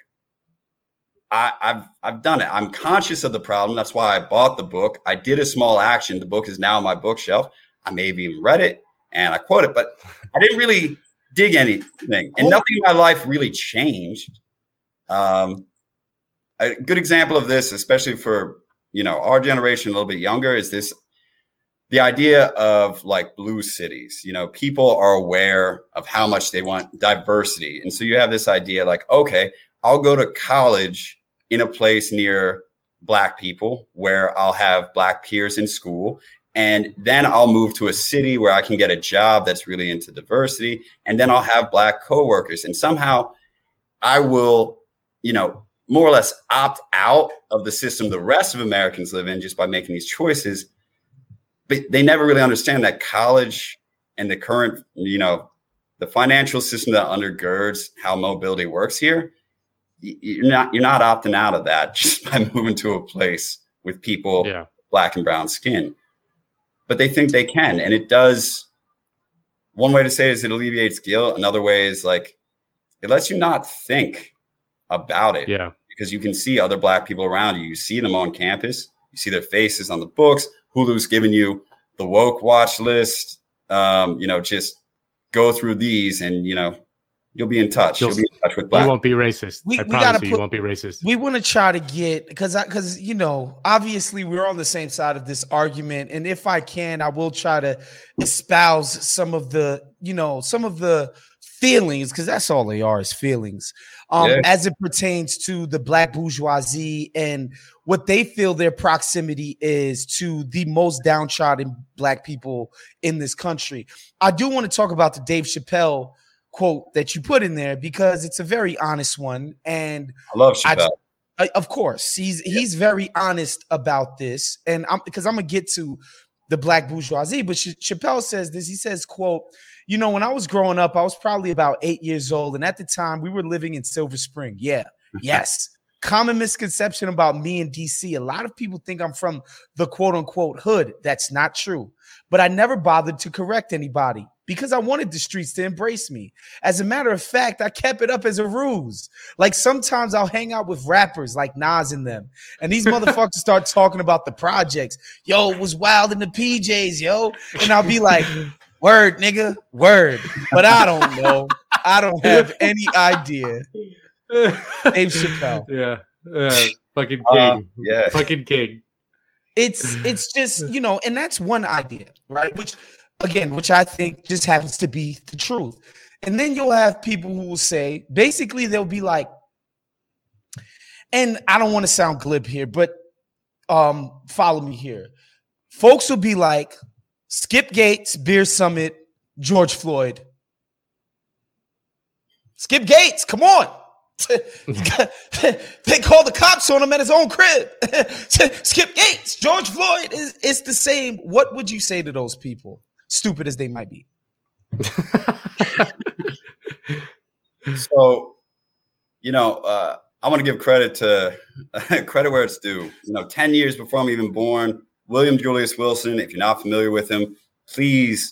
I've done it. I'm conscious of the problem. That's why I bought the book. I did a small action. The book is now on my bookshelf. I may have even read it and I quote it, but I didn't really dig anything, and nothing in my life really changed. A good example of this, especially for our generation, a little bit younger, is the idea of like blue cities. People are aware of how much they want diversity, and so you have this idea like, okay, I'll go to college in a place near Black people where I'll have Black peers in school. And then I'll move to a city where I can get a job that's really into diversity. And then I'll have Black coworkers. And somehow I will, more or less opt out of the system the rest of Americans live in just by making these choices. But they never really understand that college and the current, the financial system that undergirds how mobility works here, you're not opting out of that just by moving to a place with people Black and brown skin. But they think they can. And it does. One way to say it is it alleviates guilt. Another way is like, it lets you not think about it. Yeah. Because you can see other Black people around you. You see them on campus. You see their faces on the books. Hulu's giving you the woke watch list. Just go through these and, you'll be in touch. You'll be in touch with Black. You won't be racist. I promise you won't be racist. We want to try to get, because obviously we're on the same side of this argument, and if I can, I will try to espouse some of the feelings, because that's all they are, is feelings, as it pertains to the Black bourgeoisie and what they feel their proximity is to the most downtrodden Black people in this country. I do want to talk about the Dave Chappelle quote that you put in there, because it's a very honest one, and I love Chappelle. Of course, he's very honest about this, and I'm gonna get to the Black bourgeoisie, but Chappelle says this. He says, quote, when I was growing up, I was probably about 8 years old, and at the time we were living in Silver Spring. Yes. Common misconception about me in DC. A lot of people think I'm from the quote unquote hood. That's not true. But I never bothered to correct anybody because I wanted the streets to embrace me. As a matter of fact, I kept it up as a ruse. Like sometimes I'll hang out with rappers like Nas and them, and these motherfuckers start talking about the projects. Yo, it was wild in the PJs, yo. And I'll be like, word, nigga, word. But I don't know. I don't have any idea. Dave Chappelle. Yeah. Fucking king. Fucking king. It's just, and that's one idea, right? Which I think just happens to be the truth. And then you'll have people who will say, basically, they'll be like, and I don't want to sound glib here, but follow me here. Folks will be like, Skip Gates, Beer Summit, George Floyd. Skip Gates, come on. They called the cops on him at his own crib. Skip Gates, George Floyd, it's the same. What would you say to those people, stupid as they might be? So, I want to give credit to credit where it's due. 10 years before I'm even born, William Julius Wilson, if you're not familiar with him, please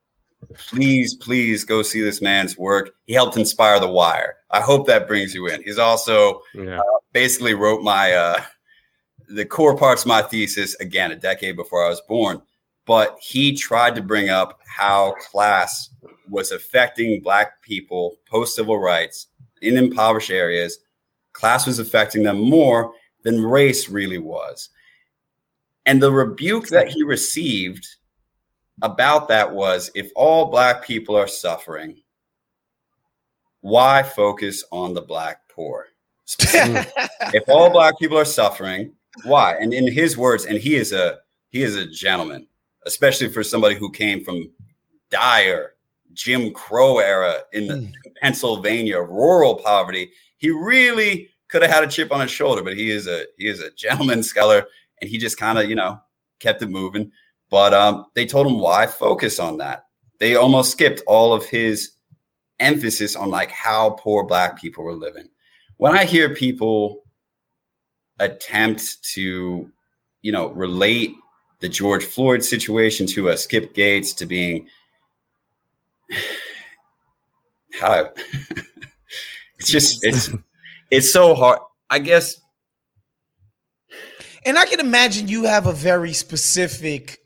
go see this man's work. He helped inspire The Wire. I hope that brings you in. He's also basically wrote the core parts of my thesis, again, a decade before I was born. But he tried to bring up how class was affecting Black people post-civil rights in impoverished areas. Class was affecting them more than race really was. And the rebuke that he received about that was, if all Black people are suffering, why focus on the Black poor? If all Black people are suffering, why? And in his words, and he is a gentleman, especially for somebody who came from dire Jim Crow era in Pennsylvania, rural poverty. He really could have had a chip on his shoulder, but he is a gentleman scholar, and he just kind of, kept it moving. But they told him, why focus on that? They almost skipped all of his emphasis on like how poor Black people were living. When I hear people attempt to, relate the George Floyd situation to a Skip Gates, to being how it's so hard, I guess. And I can imagine you have a very specific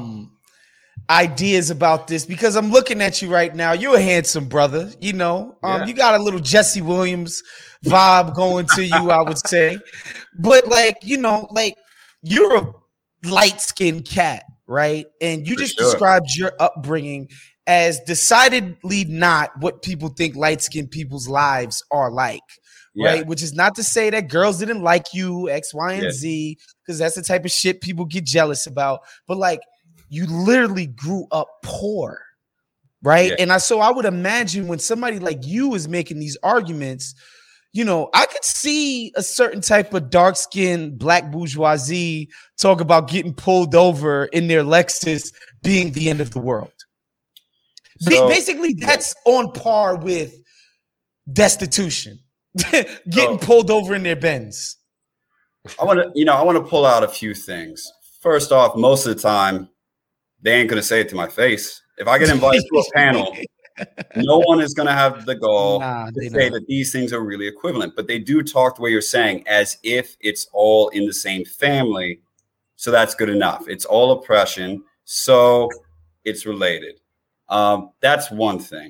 ideas about this, because I'm looking at you right now. You're a handsome brother, you got a little Jesse Williams vibe going to you, I would say. But you're a light-skinned cat, right? And you just described your upbringing as decidedly not what people think light-skinned people's lives are like. Right, which is not to say that girls didn't like you, X, Y, and Z, because that's the type of shit people get jealous about. But you literally grew up poor, right? And I would imagine when somebody like you is making these arguments, I could see a certain type of dark-skinned Black bourgeoisie talk about getting pulled over in their Lexus being the end of the world. So, basically, that's on par with destitution. Getting pulled over in their Benz. I want to pull out a few things. First off, most of the time, they ain't going to say it to my face. If I get invited to a panel, no one is going to have the gall to say that these things are really equivalent. But they do talk the way you're saying, as if it's all in the same family. So that's good enough. It's all oppression. So it's related. That's one thing.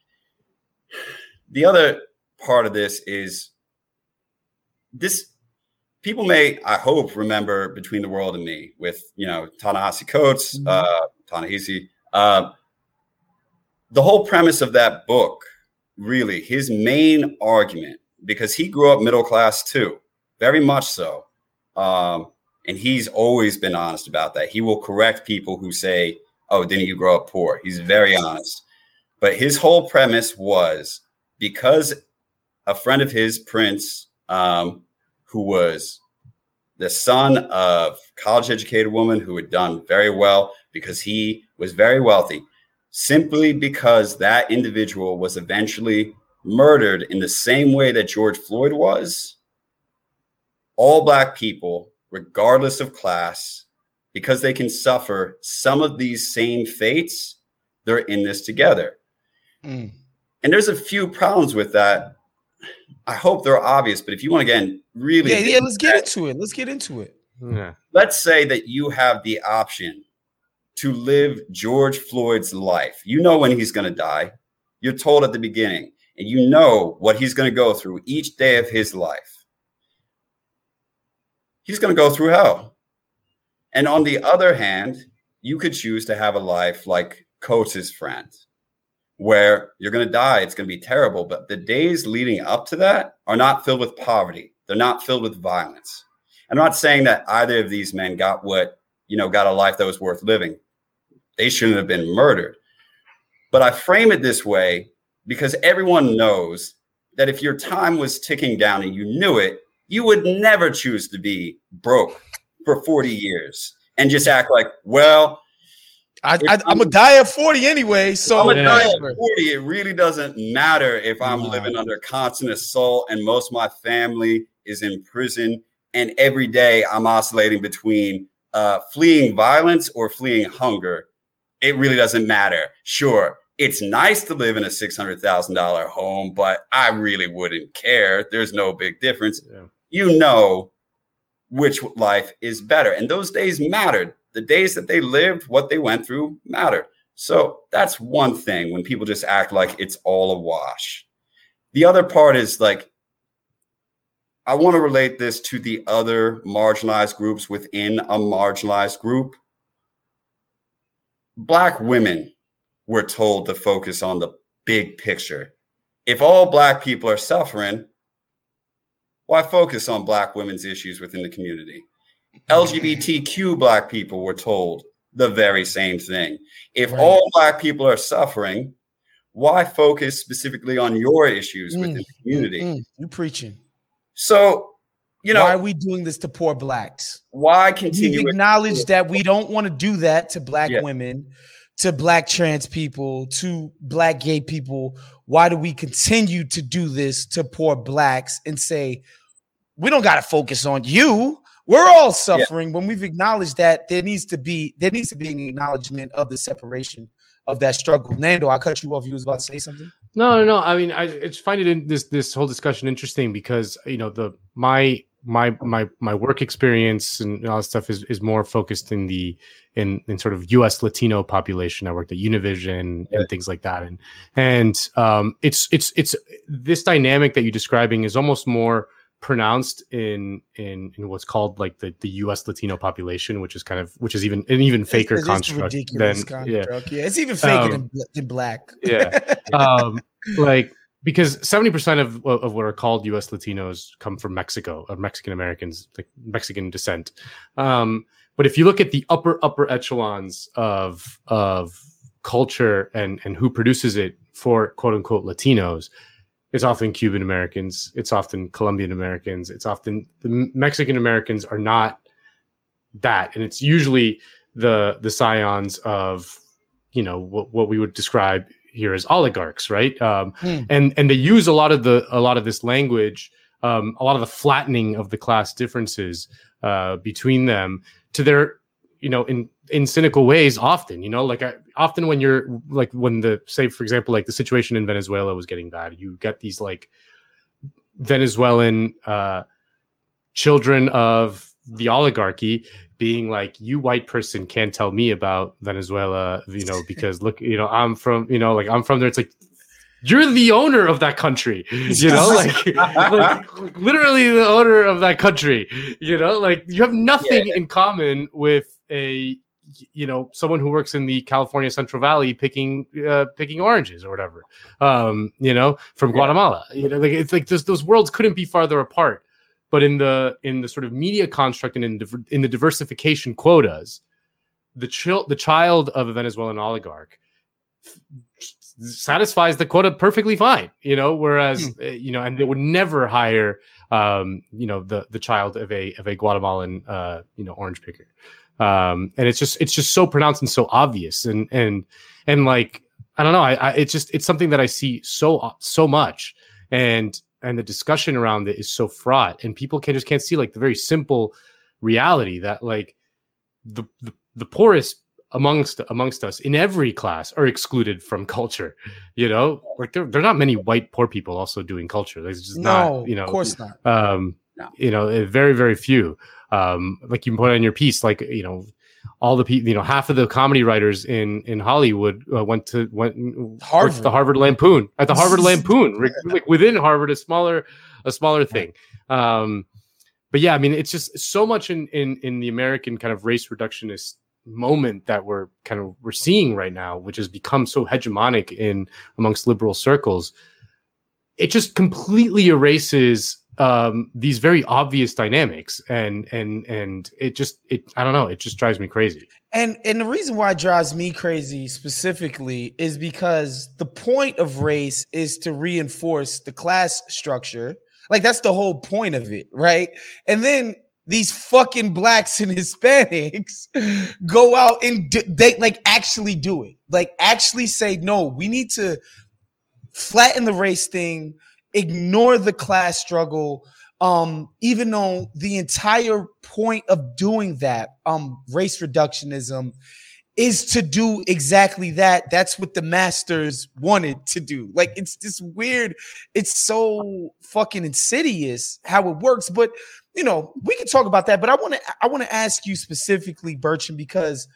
The other part of this is people may, I hope, remember Between the World and Me with, Ta-Nehisi Coates, Ta-Nehisi. The whole premise of that book, really, his main argument, because he grew up middle class too, very much so. And he's always been honest about that. He will correct people who say, oh, didn't you grow up poor? He's very honest. But his whole premise was, because a friend of his, Prince, who was the son of a college-educated woman who had done very well because he was very wealthy, simply because that individual was eventually murdered in the same way that George Floyd was, all Black people, regardless of class, because they can suffer some of these same fates, they're in this together. And there's a few problems with that. I hope they're obvious, but if you want to get really, let's get into it. Yeah. Let's say that you have the option to live George Floyd's life. You know when he's going to die. You're told at the beginning, and you know what he's going to go through each day of his life. He's going to go through hell. And on the other hand, you could choose to have a life like Coates' friend, where you're going to die. It's going to be terrible. But the days leading up to that are not filled with poverty. They're not filled with violence. I'm not saying that either of these men got got a life that was worth living. They shouldn't have been murdered. But I frame it this way because everyone knows that if your time was ticking down and you knew it, you would never choose to be broke for 40 years and just act like, well, I'm gonna die at 40 anyway, so I'm gonna die at 40. It really doesn't matter if I'm living under constant assault and most of my family is in prison, and every day I'm oscillating between fleeing violence or fleeing hunger. It really doesn't matter. Sure, it's nice to live in a $600,000 home, but I really wouldn't care. There's no big difference. Yeah. You know which life is better, and those days mattered. The days that they lived, what they went through mattered. So that's one thing when people just act like it's all a wash. The other part is like, I want to relate this to the other marginalized groups within a marginalized group. Black women were told to focus on the big picture. If all Black people are suffering, why focus on Black women's issues within the community? LGBTQ Black people were told the very same thing. If all Black people are suffering, why focus specifically on your issues within the community? You preaching. So, why are we doing this to poor Blacks? Why continue? We acknowledge that we don't want to do that to Black women, to Black trans people, to Black gay people. Why do we continue to do this to poor Blacks and say, we don't got to focus on you? We're all suffering when we've acknowledged that there needs to be an acknowledgement of the separation of that struggle. Nando, I cut you off. You was about to say something? No. I mean, I just find it in this whole discussion interesting because my work experience and all that stuff is more focused in sort of U.S. Latino population. I worked at Univision and things like that, and it's this dynamic that you're describing is almost more pronounced in what's called like the U.S. Latino population, which is even an even faker construct than it's even faker than Black. Like because 70% of what are called U.S. Latinos come from Mexico, or Mexican Americans, like Mexican descent. But if you look at the upper echelons of culture and who produces it for quote unquote Latinos, it's often Cuban Americans, it's often Colombian Americans, it's often the Mexican Americans are not that, and it's usually the scions of what we would describe here as oligarchs, right? And they use a lot of this language, a lot of the flattening of the class differences between them to their, in cynical ways. Often, often when you're like say for example, like the situation in Venezuela was getting bad, you get these like Venezuelan children of the oligarchy being like, you white person can't tell me about Venezuela, because look, I'm from there. It's like, you're the owner of that country, like literally the owner of that country, like you have nothing in common with someone who works in the California Central Valley picking oranges or whatever, from Guatemala. It's like those worlds couldn't be farther apart. But in the sort of media construct and in the diversification quotas, the child of a Venezuelan oligarch satisfies the quota perfectly fine, whereas and they would never hire the child of a Guatemalan orange picker. And it's just so pronounced and so obvious and like I don't know, it's something that I see so much, and the discussion around it is so fraught, and people can't see like the very simple reality that like the poorest amongst us in every class are excluded from culture. Like there are not many white poor people also doing culture. There's just not, of course not. Very, very few. Like you put on your piece, like all the people, half of the comedy writers in Hollywood went to the Harvard Lampoon at the Harvard Lampoon, like within Harvard, a smaller thing. But yeah, I mean, it's just so much in the American kind of race reductionist moment that we're seeing right now, which has become so hegemonic amongst liberal circles. It just completely erases these very obvious dynamics, and it I don't know, it just drives me crazy. And the reason why it drives me crazy specifically is because the point of race is to reinforce the class structure. Like that's the whole point of it, right? And then these fucking Blacks and Hispanics go out and they like actually do it. Like actually say, no, we need to flatten the race thing, ignore the class struggle, even though the entire point of doing that, race reductionism, is to do exactly that. That's what the masters wanted to do. Like, it's this weird, it's so fucking insidious how it works. But, we can talk about that. But I want to ask you specifically, Bertrand, because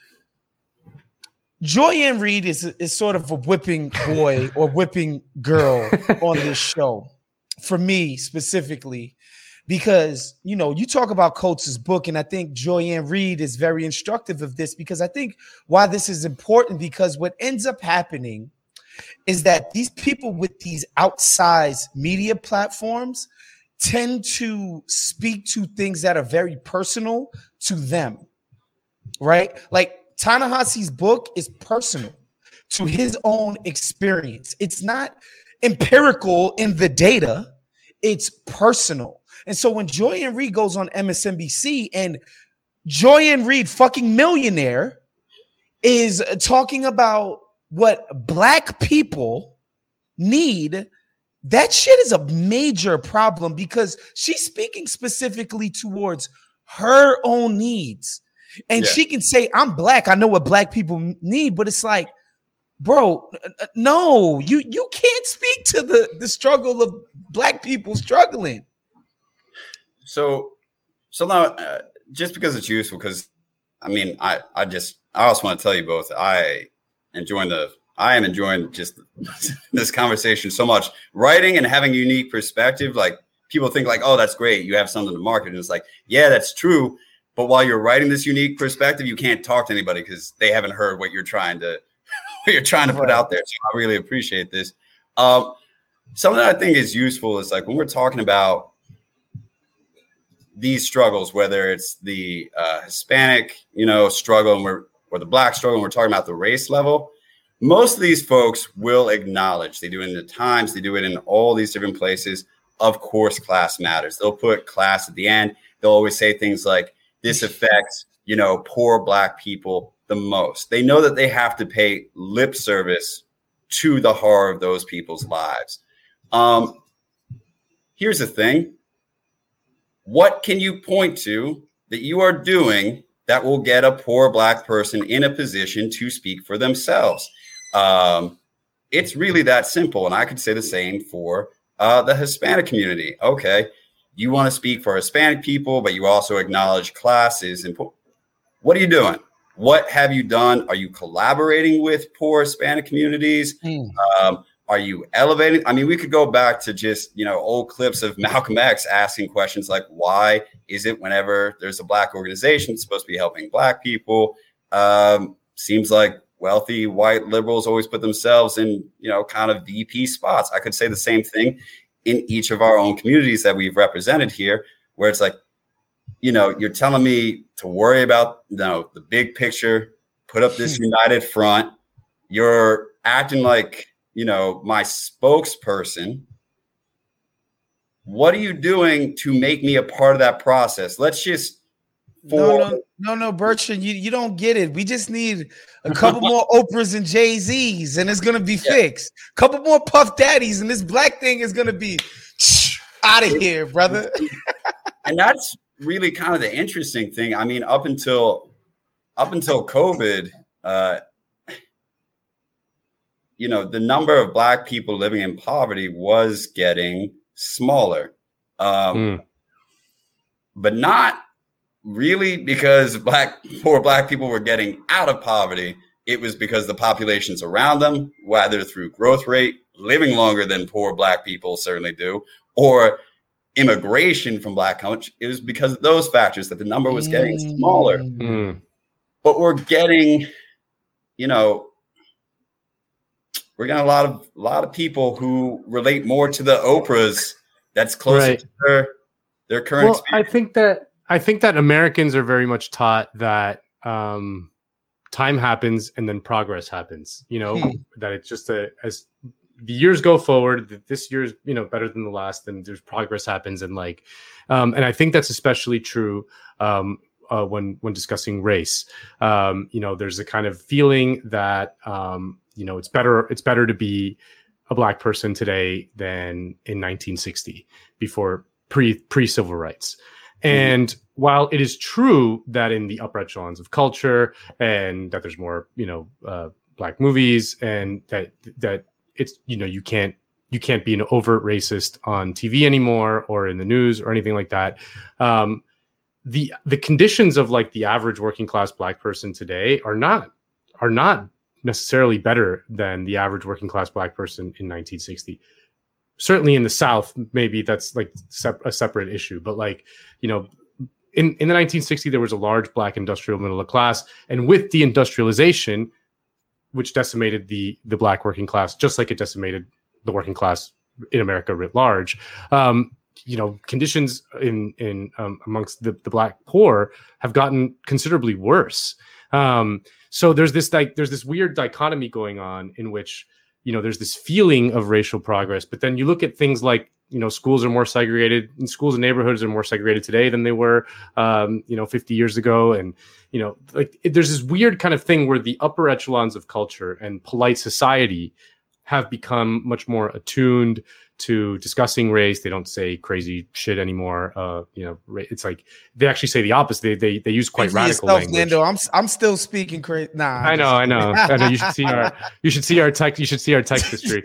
Joy-Ann Reid is sort of a whipping boy or whipping girl on this show. For me specifically, because, you know, you talk about Coates' book, and I think Joy-Ann Reid is very instructive of this, because I think why this is important, because what ends up happening is that these people with these outsized media platforms tend to speak to things that are very personal to them, right? Like Ta-Nehisi's book is personal to his own experience. It's not empirical in the data, it's personal. And so when Joy-Ann Reid goes on MSNBC and Joy-Ann Reid, fucking millionaire, is talking about what Black people need, that shit is a major problem, because she's speaking specifically towards her own needs. And she can say, I'm Black, I know what Black people need, but it's like, bro, no, you can't speak to the struggle of Black people struggling. So now, just because it's useful, because I mean, I also want to tell you both, I am enjoying just this conversation so much. Writing and having a unique perspective, like people think like, oh, that's great, you have something to market, and it's like, yeah, that's true. But while you're writing this unique perspective, you can't talk to anybody because they haven't heard what you're trying to put out there. So I really appreciate this. Something that I think is useful is like when we're talking about these struggles, whether it's the Hispanic, struggle, or the Black struggle, and we're talking about the race level, most of these folks will acknowledge, they do it in the Times, they do it in all these different places. Of course, class matters. They'll put class at the end. They'll always say things like, this affects, poor Black people the most. They know that they have to pay lip service to the horror of those people's lives. Here's the thing. What can you point to that you are doing that will get a poor Black person in a position to speak for themselves? It's really that simple. And I could say the same for the Hispanic community. Okay, you want to speak for Hispanic people, but you also acknowledge classes. And what are you doing? What have you done? Are you collaborating with poor Hispanic communities? Are you elevating? I mean, we could go back to just, old clips of Malcolm X asking questions like, why is it whenever there's a Black organization that's supposed to be helping Black people, seems like wealthy white liberals always put themselves in, kind of VP spots? I could say the same thing in each of our own communities that we've represented here, where it's like, you're telling me to worry about, the big picture, put up this united front. You're acting like, my spokesperson. What are you doing to make me a part of that process? Let's just No, Bertrand, you don't get it. We just need a couple more Oprahs and Jay-Z's, and it's gonna be fixed. Couple more Puff Daddies, and this Black thing is gonna be out of here, brother. And that's really kind of the interesting thing. I mean, up until COVID, the number of Black people living in poverty was getting smaller, but not really because poor Black people were getting out of poverty. It was because the populations around them, whether through growth rate, living longer than poor Black people certainly do, or immigration from Black countries, it was because of those factors that the number was getting smaller. But we're getting, we're getting a lot of people who relate more to the Oprahs that's closer to their current experience. I think that Americans are very much taught that time happens and then progress happens. That it's just as the years go forward, that this year is better than the last, and there's progress happens, and and I think that's especially true when discussing race. There's a kind of feeling that it's better to be a Black person today than in 1960, before pre-civil rights. And while it is true that in the upper echelons of culture, and that there's more, Black movies, and that it's, you can't be an overt racist on TV anymore or in the news or anything like that. The conditions of the average working class Black person today are not necessarily better than the average working class Black person in 1960. certainly in the South, maybe that's like a separate issue. But like, you know, in the 1960s, there was a large Black industrial middle class. And with the industrialization, which decimated the Black working class, just like it decimated the working class in America writ large, you know, conditions in amongst the Black poor have gotten considerably worse. So there's this weird dichotomy going on in which, you know, there's this feeling of racial progress, but then you look at things like, you know, schools are more segregated, and schools and neighborhoods are more segregated today than they were, you know, 50 years ago. And, you know, like there's this weird kind of thing where the upper echelons of culture and polite society have become much more attuned to discussing race. They don't say crazy shit anymore. You know, it's like they actually say the opposite. They use quite radical language. Lando, I'm still speaking crazy. Nah, I know. You should see our text history.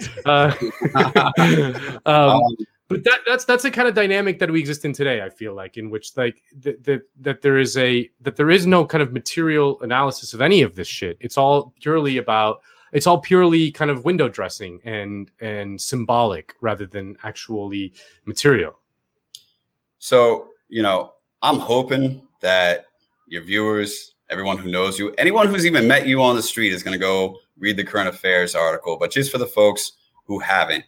But that's a kind of dynamic that we exist in today. I feel like, in which like that there is no kind of material analysis of any of this shit. It's all purely kind of window dressing and symbolic rather than actually material. So, you know, I'm hoping that your viewers, everyone who knows you, anyone who's even met you on the street is going to go read the current affairs article. But just for the folks who haven't,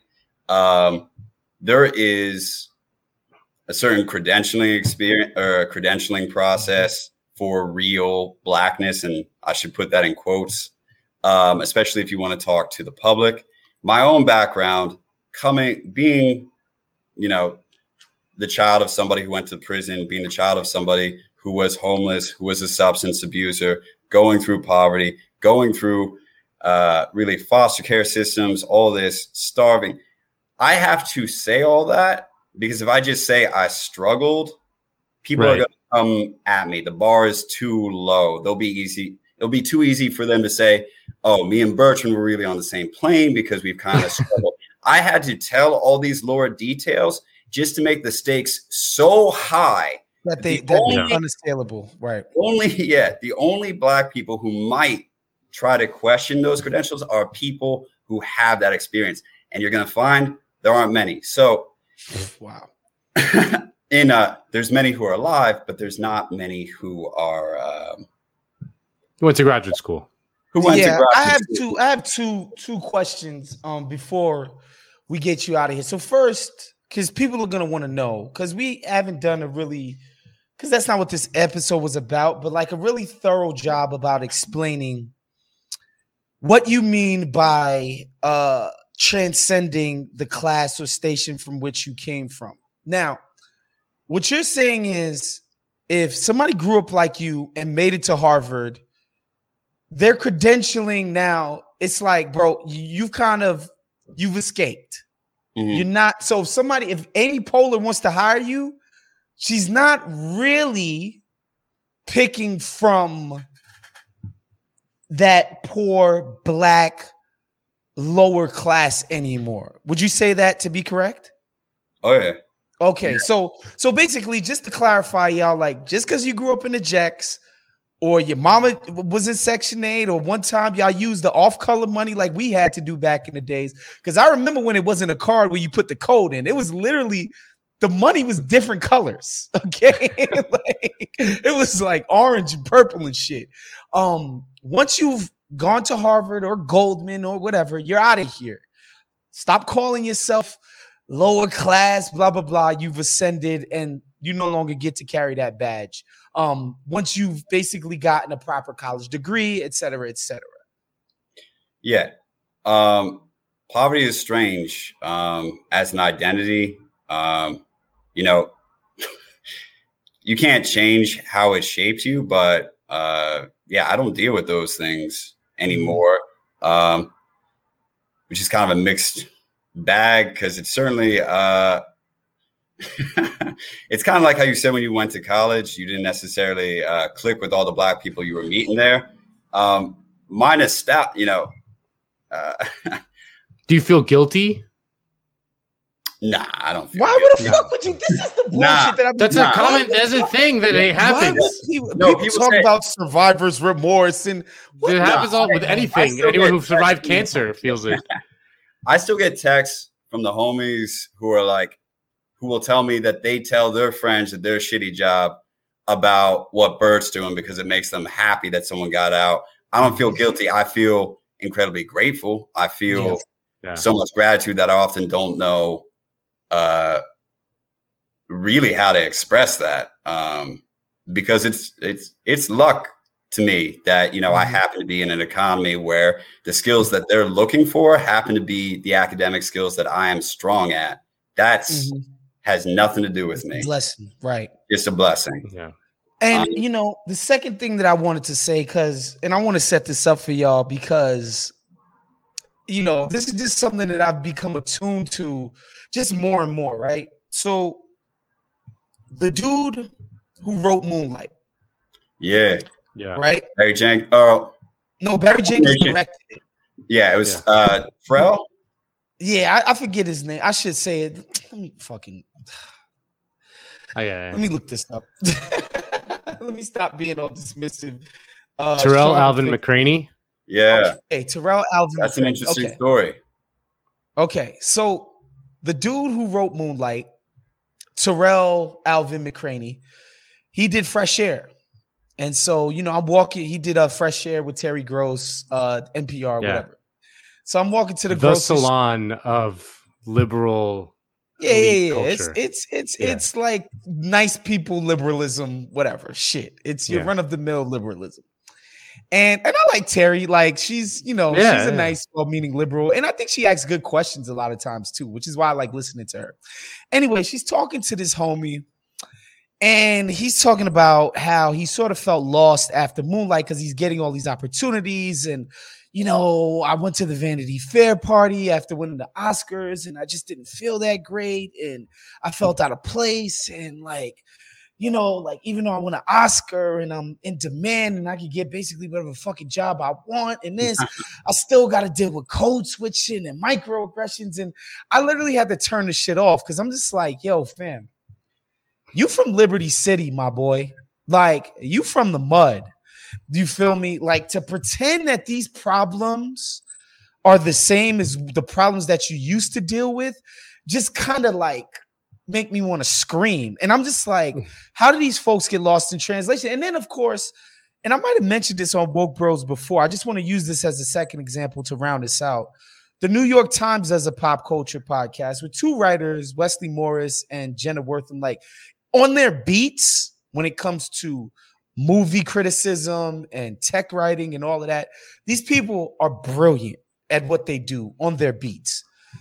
there is a certain credentialing experience or credentialing process for real Blackness. And I should put that in quotes. Especially if you want to talk to the public. My own background, being, you know, the child of somebody who went to prison, being the child of somebody who was homeless, who was a substance abuser, going through poverty, going through really foster care systems, all this, starving. I have to say all that because if I just say I struggled, people are going to come at me. The bar is too low. It'll be too easy for them to say, oh, me and Bertrand were really on the same plane because we've kind of struggled. I had to tell all these lower details just to make the stakes so high that they're unassailable. Right. The only Black people who might try to question those credentials are people who have that experience. And you're going to find there aren't many. So, wow. There's many who are alive, but there's not many who are who went to graduate school. I have two questions before we get you out of here. So first, because people are gonna want to know, because we haven't done because that's not what this episode was about, but like a really thorough job about explaining what you mean by transcending the class or station from which you came from. Now, what you're saying is if somebody grew up like you and made it to Harvard, their credentialing now, it's like, bro, you've escaped. Mm-hmm. You're not. So if Amy Poehler wants to hire you, she's not really picking from that poor Black lower class anymore. Would you say that to be correct? Oh, yeah. Okay. Yeah. So basically, just to clarify, y'all, like just because you grew up in the Jacks, or your mama was in Section 8, or one time y'all used the off-color money like we had to do back in the days. Because I remember when it wasn't a card where you put the code in. It was literally, the money was different colors, okay? Like, it was like orange and purple and shit. Once you've gone to Harvard or Goldman or whatever, you're out of here. Stop calling yourself lower class, blah, blah, blah. You've ascended and you no longer get to carry that badge. Once you've basically gotten a proper college degree, et cetera, et cetera. Yeah. Poverty is strange as an identity. You know, you can't change how it shapes you, but yeah, I don't deal with those things anymore, which is kind of a mixed bag because it's certainly it's kind of like how you said when you went to college, you didn't necessarily click with all the Black people you were meeting there. Minus that, you know. Do you feel guilty? Nah, I don't feel Why would the fuck would you? This is the bullshit that I'm That's a comment. That's a thing that happens. People talk about survivor's remorse and it happens all with anything. Anyone who survived cancer feels it. I still get texts from the homies who are like, who will tell me that they tell their friends that they're a shitty job about what Bert's doing because it makes them happy that someone got out. I don't feel guilty. I feel incredibly grateful. I feel so much gratitude that I often don't know really how to express that, because it's luck to me that, you know, I happen to be in an economy where the skills that they're looking for happen to be the academic skills that I am strong at. That's has nothing to do with me. Blessing, right? It's a blessing. Yeah. And you know, the second thing that I wanted to say, and I want to set this up for y'all because, you know, this is just something that I've become attuned to just more and more, right? So the dude who wrote Moonlight. Yeah. Right? Barry Jenkins. No, Barry Jenkins directed it. Yeah, it was Frel. Yeah, I forget his name. I should say it. Let me fucking let me look this up. Let me stop being all dismissive. Terrell Alvin McCraney. Yeah. Okay, Terrell Alvin. That's an interesting story. Okay, so the dude who wrote Moonlight, Terrell Alvin McCraney, he did Fresh Air. And so, you know, I'm walking, he did a Fresh Air with Terry Gross, NPR, whatever. So I'm walking to the grocery salon of liberal. Culture. It's like nice people liberalism, whatever shit. It's your run of the mill liberalism. And I like Terry, like she's, you know, she's a nice, well-meaning liberal. And I think she asks good questions a lot of times too, which is why I like listening to her. Anyway, she's talking to this homie and he's talking about how he sort of felt lost after Moonlight because he's getting all these opportunities. And, you know, I went to the Vanity Fair party after winning the Oscars and I just didn't feel that great. And I felt out of place. And like, you know, like even though I won an Oscar and I'm in demand and I can get basically whatever fucking job I want and this, I still got to deal with code switching and microaggressions. And I literally had to turn the shit off because I'm just like, yo, fam, you from Liberty City, my boy. Like, you from the mud. Do you feel me? Like, to pretend that these problems are the same as the problems that you used to deal with just kind of like make me want to scream. And I'm just like, how do these folks get lost in translation? And then, of course, and I might have mentioned this on Woke Bros before. I just want to use this as a second example to round this out. The New York Times does a pop culture podcast with two writers, Wesley Morris and Jenna Wortham, like on their beats when it comes to movie criticism and tech writing and all of that. These people are brilliant at what they do on their beats.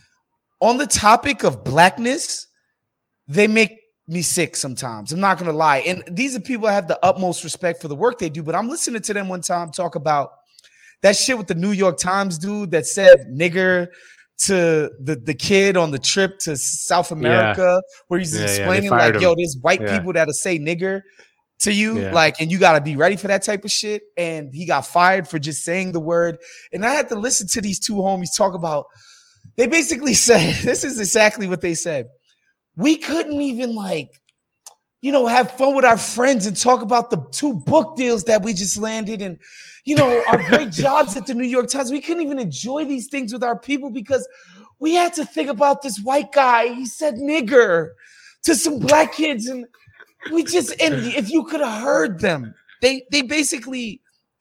On the topic of blackness, they make me sick sometimes. I'm not going to lie. And these are people I have the utmost respect for the work they do, but I'm listening to them one time talk about that shit with the New York Times dude that said nigger to the kid on the trip to South America, where he's explaining like, yo, there's white people that'll say nigger to you, like, and you got to be ready for that type of shit. And he got fired for just saying the word. And I had to listen to these two homies talk about, they basically said, this is exactly what they said. We couldn't even like, you know, have fun with our friends and talk about the 2 book deals that we just landed and, you know, our great jobs at the New York Times. We couldn't even enjoy these things with our people because we had to think about this white guy. He said nigger to some black kids. And we just, and if you could have heard them, they basically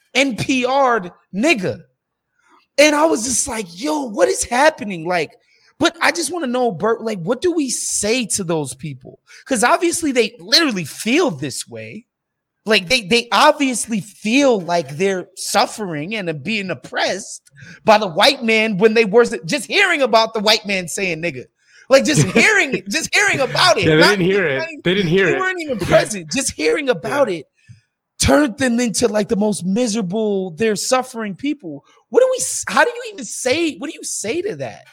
NPR'd nigga. And I was just like, yo, what is happening? Like, but I just want to know, Bert, like, what do we say to those people? Because obviously they literally feel this way. Like they obviously feel like they're suffering and being oppressed by the white man when they were just hearing about the white man saying nigga. Like just hearing about it. Yeah, they didn't hear it. They didn't hear it. They weren't even present. Just hearing about it turned them into like the most miserable, they're suffering people. How do you even say, what do you say to that?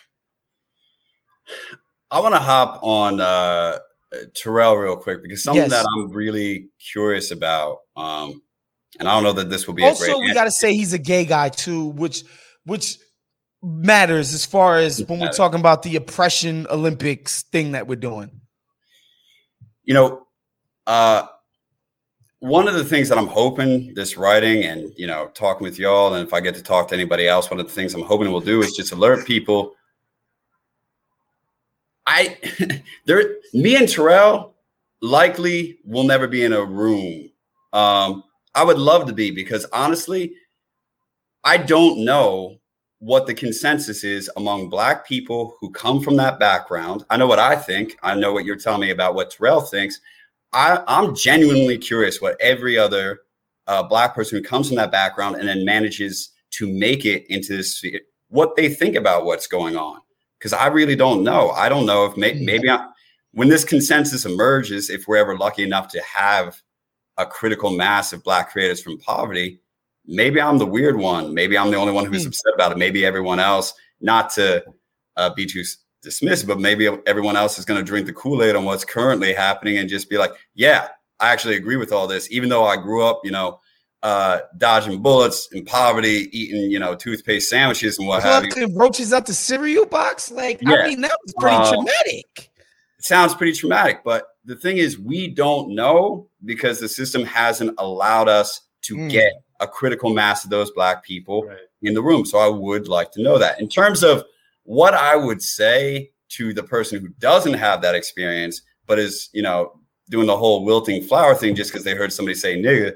I want to hop on Terrell real quick because something that I'm really curious about, and I don't know that this will be also, a great we got to say he's a gay guy too, which matters as far as when we're talking about the oppression Olympics thing that we're doing. You know, one of the things that I'm hoping this writing and, you know, talking with y'all, and if I get to talk to anybody else, one of the things I'm hoping it will do is just alert people Me and Terrell likely will never be in a room. I would love to be, because honestly, I don't know what the consensus is among Black people who come from that background. I know what I think. I know what you're telling me about what Terrell thinks. I'm genuinely curious what every other Black person who comes from that background and then manages to make it into this sphere, what they think about what's going on. Because I really don't know. I don't know if maybe when this consensus emerges, if we're ever lucky enough to have a critical mass of Black creators from poverty, maybe I'm the weird one. Maybe I'm the only one who's upset about it. Maybe everyone else, not to be too dismissive, but maybe everyone else is going to drink the Kool-Aid on what's currently happening and just be like, yeah, I actually agree with all this. Even though I grew up, dodging bullets in poverty, eating, toothpaste sandwiches and what have you. Roaches out the cereal box. I mean, that was pretty traumatic. It sounds pretty traumatic, but the thing is, we don't know because the system hasn't allowed us to get a critical mass of those Black people in the room. So I would like to know that. In terms of what I would say to the person who doesn't have that experience, but is, doing the whole wilting flower thing just because they heard somebody say nigga,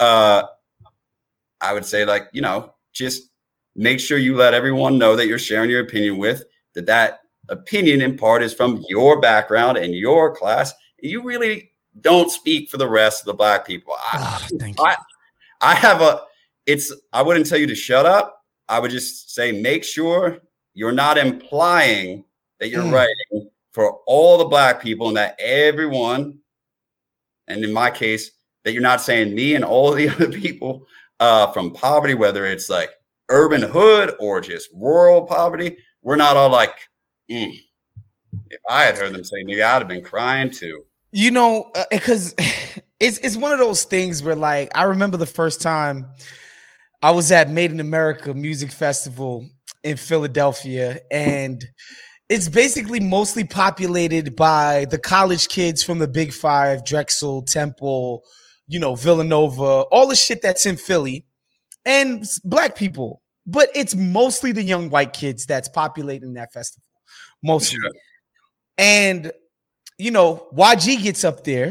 I would say, just make sure you let everyone know that you're sharing your opinion with, that opinion in part is from your background and your class. You really don't speak for the rest of the Black people. Thank you. I wouldn't tell you to shut up. I would just say, make sure you're not implying that you're writing for all the Black people and that everyone, and in my case, that you're not saying me and all the other people from poverty, whether it's like urban hood or just rural poverty. We're not all like, if I had heard them say nigga, I'd have been crying too. Because it's one of those things where, I remember the first time I was at Made in America Music Festival in Philadelphia, and it's basically mostly populated by the college kids from the Big Five, Drexel, Temple, Villanova, all the shit that's in Philly, and Black people. But it's mostly the young white kids that's populating that festival. Mostly. Sure. And, YG gets up there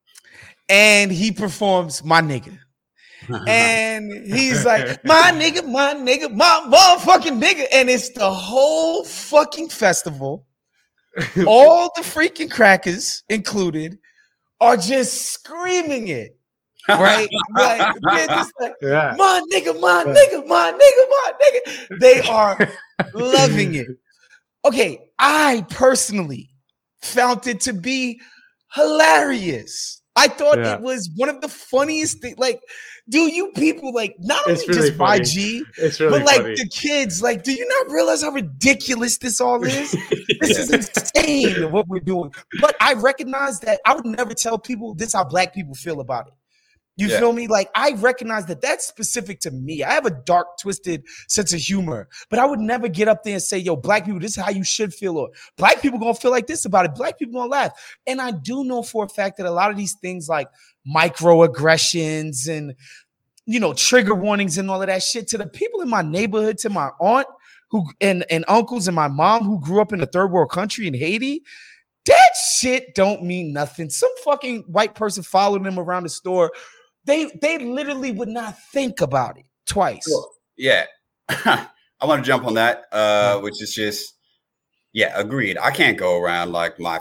and he performs My Nigga. And he's like, my nigga, my motherfucking nigga. And it's the whole fucking festival. All the freaking crackers included are just screaming it. Right? They're just like, my nigga, my nigga, my nigga, my nigga. They are loving it. Okay, I personally found it to be hilarious. I thought it was one of the funniest things. Do you people not only really just funny. YG, really but funny. The kids, do you not realize how ridiculous this all is? This is insane what we're doing. But I recognize that I would never tell people this is how Black people feel about it. You feel me? I recognize that that's specific to me. I have a dark, twisted sense of humor, but I would never get up there and say, yo, Black people, this is how you should feel. Or Black people going to feel like this about it. Black people going to laugh. And I do know for a fact that a lot of these things like microaggressions and, trigger warnings and all of that shit to the people in my neighborhood, to my aunt and uncles and my mom who grew up in a third world country in Haiti, that shit don't mean nothing. Some fucking white person followed them around the store. They literally would not think about it twice. Sure. Yeah. I want to jump on that, which is just, agreed. I can't go around my,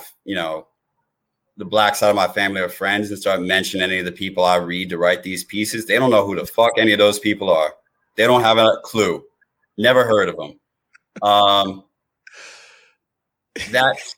the Black side of my family or friends and start mentioning any of the people I read to write these pieces. They don't know who the fuck any of those people are. They don't have a clue. Never heard of them. That's,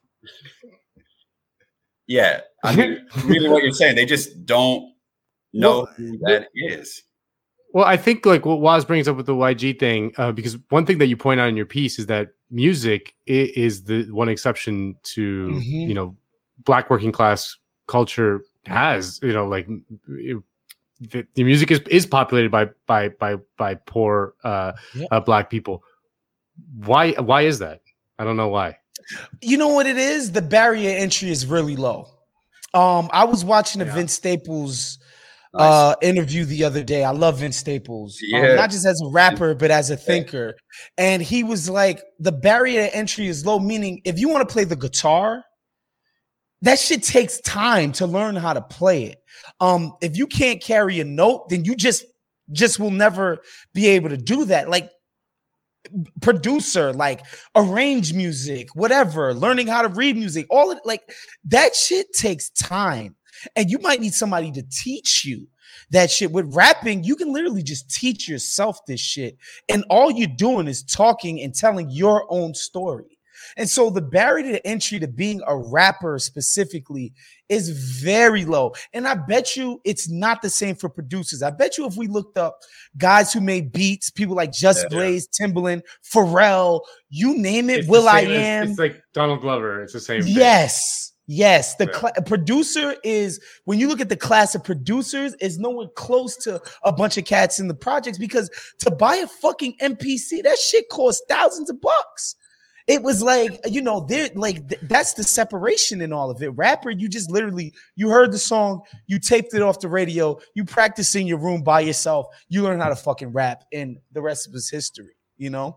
I mean, really what you're saying, they just don't know who that is. Well, I think what Waz brings up with the YG thing, because one thing that you point out in your piece is that music is the one exception to, Black working class culture has, the music is populated by poor Black people. Why is that? I don't know why. You know what it is? The barrier entry is really low. I was watching a Vince Staples interview the other day. I love Vince Staples, Yeah. not just as a rapper, but as a thinker. And he was like, the barrier to entry is low, meaning if you want to play the guitar, that shit takes time to learn how to play it. If you can't carry a note, then you just will never be able to do that. Like producer, like arrange music, whatever, learning how to read music, all of like that shit takes time. And you might need somebody to teach you that shit. With rapping, you can literally just teach yourself this shit. And all you're doing is talking and telling your own story. And so the barrier to entry to being a rapper specifically is very low. And I bet you it's not the same for producers. I bet you if we looked up guys who made beats, people like Just Blaze, Timbaland, Pharrell, you name it, will.i.am. It's like Donald Glover. It's the same thing. Yes. The producer is, when you look at the class of producers, is nowhere close to a bunch of cats in the projects, because to buy a fucking MPC, that shit costs thousands of bucks. It was like, you know, that's the separation in all of it. Rapper, you just literally, you heard the song, you taped it off the radio, you practice in your room by yourself, you learn how to fucking rap, and the rest of it's history, you know?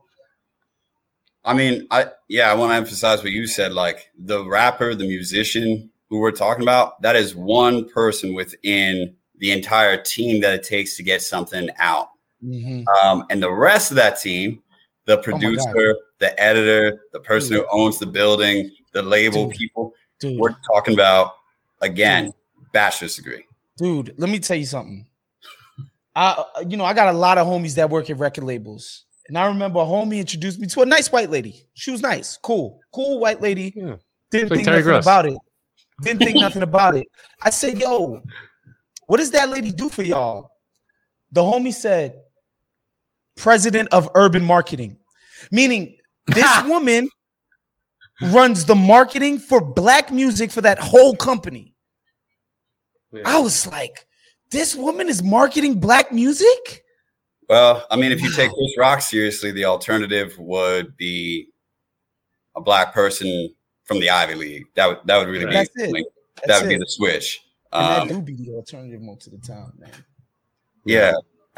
I mean, I want to emphasize what you said. Like the rapper, the musician who we're talking about, that is one person within the entire team that it takes to get something out. Mm-hmm. And the rest of that team, the producer, the editor, the person who owns the building, the label people, we're talking about, again, bachelor's degree. Dude, let me tell you something. I got a lot of homies that work at record labels. And I remember a homie introduced me to a nice white lady. She was nice, cool white lady. Yeah. Didn't think nothing about it. Didn't think nothing about it. I said, yo, what does that lady do for y'all? The homie said, president of urban marketing. Meaning this woman runs the marketing for black music for that whole company. Yeah. I was like, this woman is marketing black music? Well, I mean, if you take Chris Rock seriously, the alternative would be a black person from the Ivy League. That would really be that would be the switch. And that do be the alternative most of the time, man. Yeah.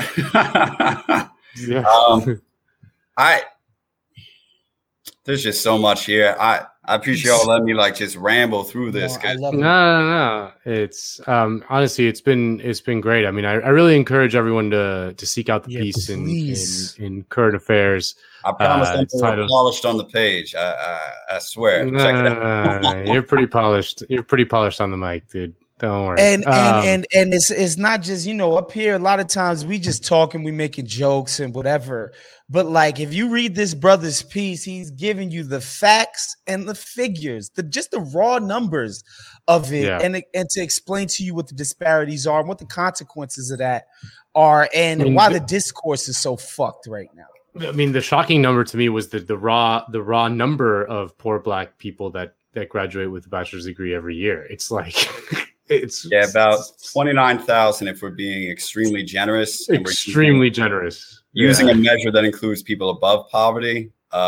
There's just so much here. I appreciate y'all letting me like just ramble through this. No. It's honestly, it's been great. I mean, I really encourage everyone to seek out the piece in Current Affairs. I promise I'm polished on the page. I swear. You're pretty polished. You're pretty polished on the mic, dude. Don't worry. And it's not just, up here, a lot of times we just talk and we making jokes and whatever. But like, if you read this brother's piece, he's giving you the facts and the figures, just the raw numbers of it, and to explain to you what the disparities are and what the consequences of that are, and why the discourse is so fucked right now. I mean, the shocking number to me was the raw number of poor black people that graduate with a bachelor's degree every year. It's like it's about 29,000 if we're being extremely generous. Extremely generous. Using a measure that includes people above poverty.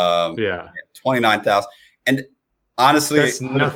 29,000. And honestly,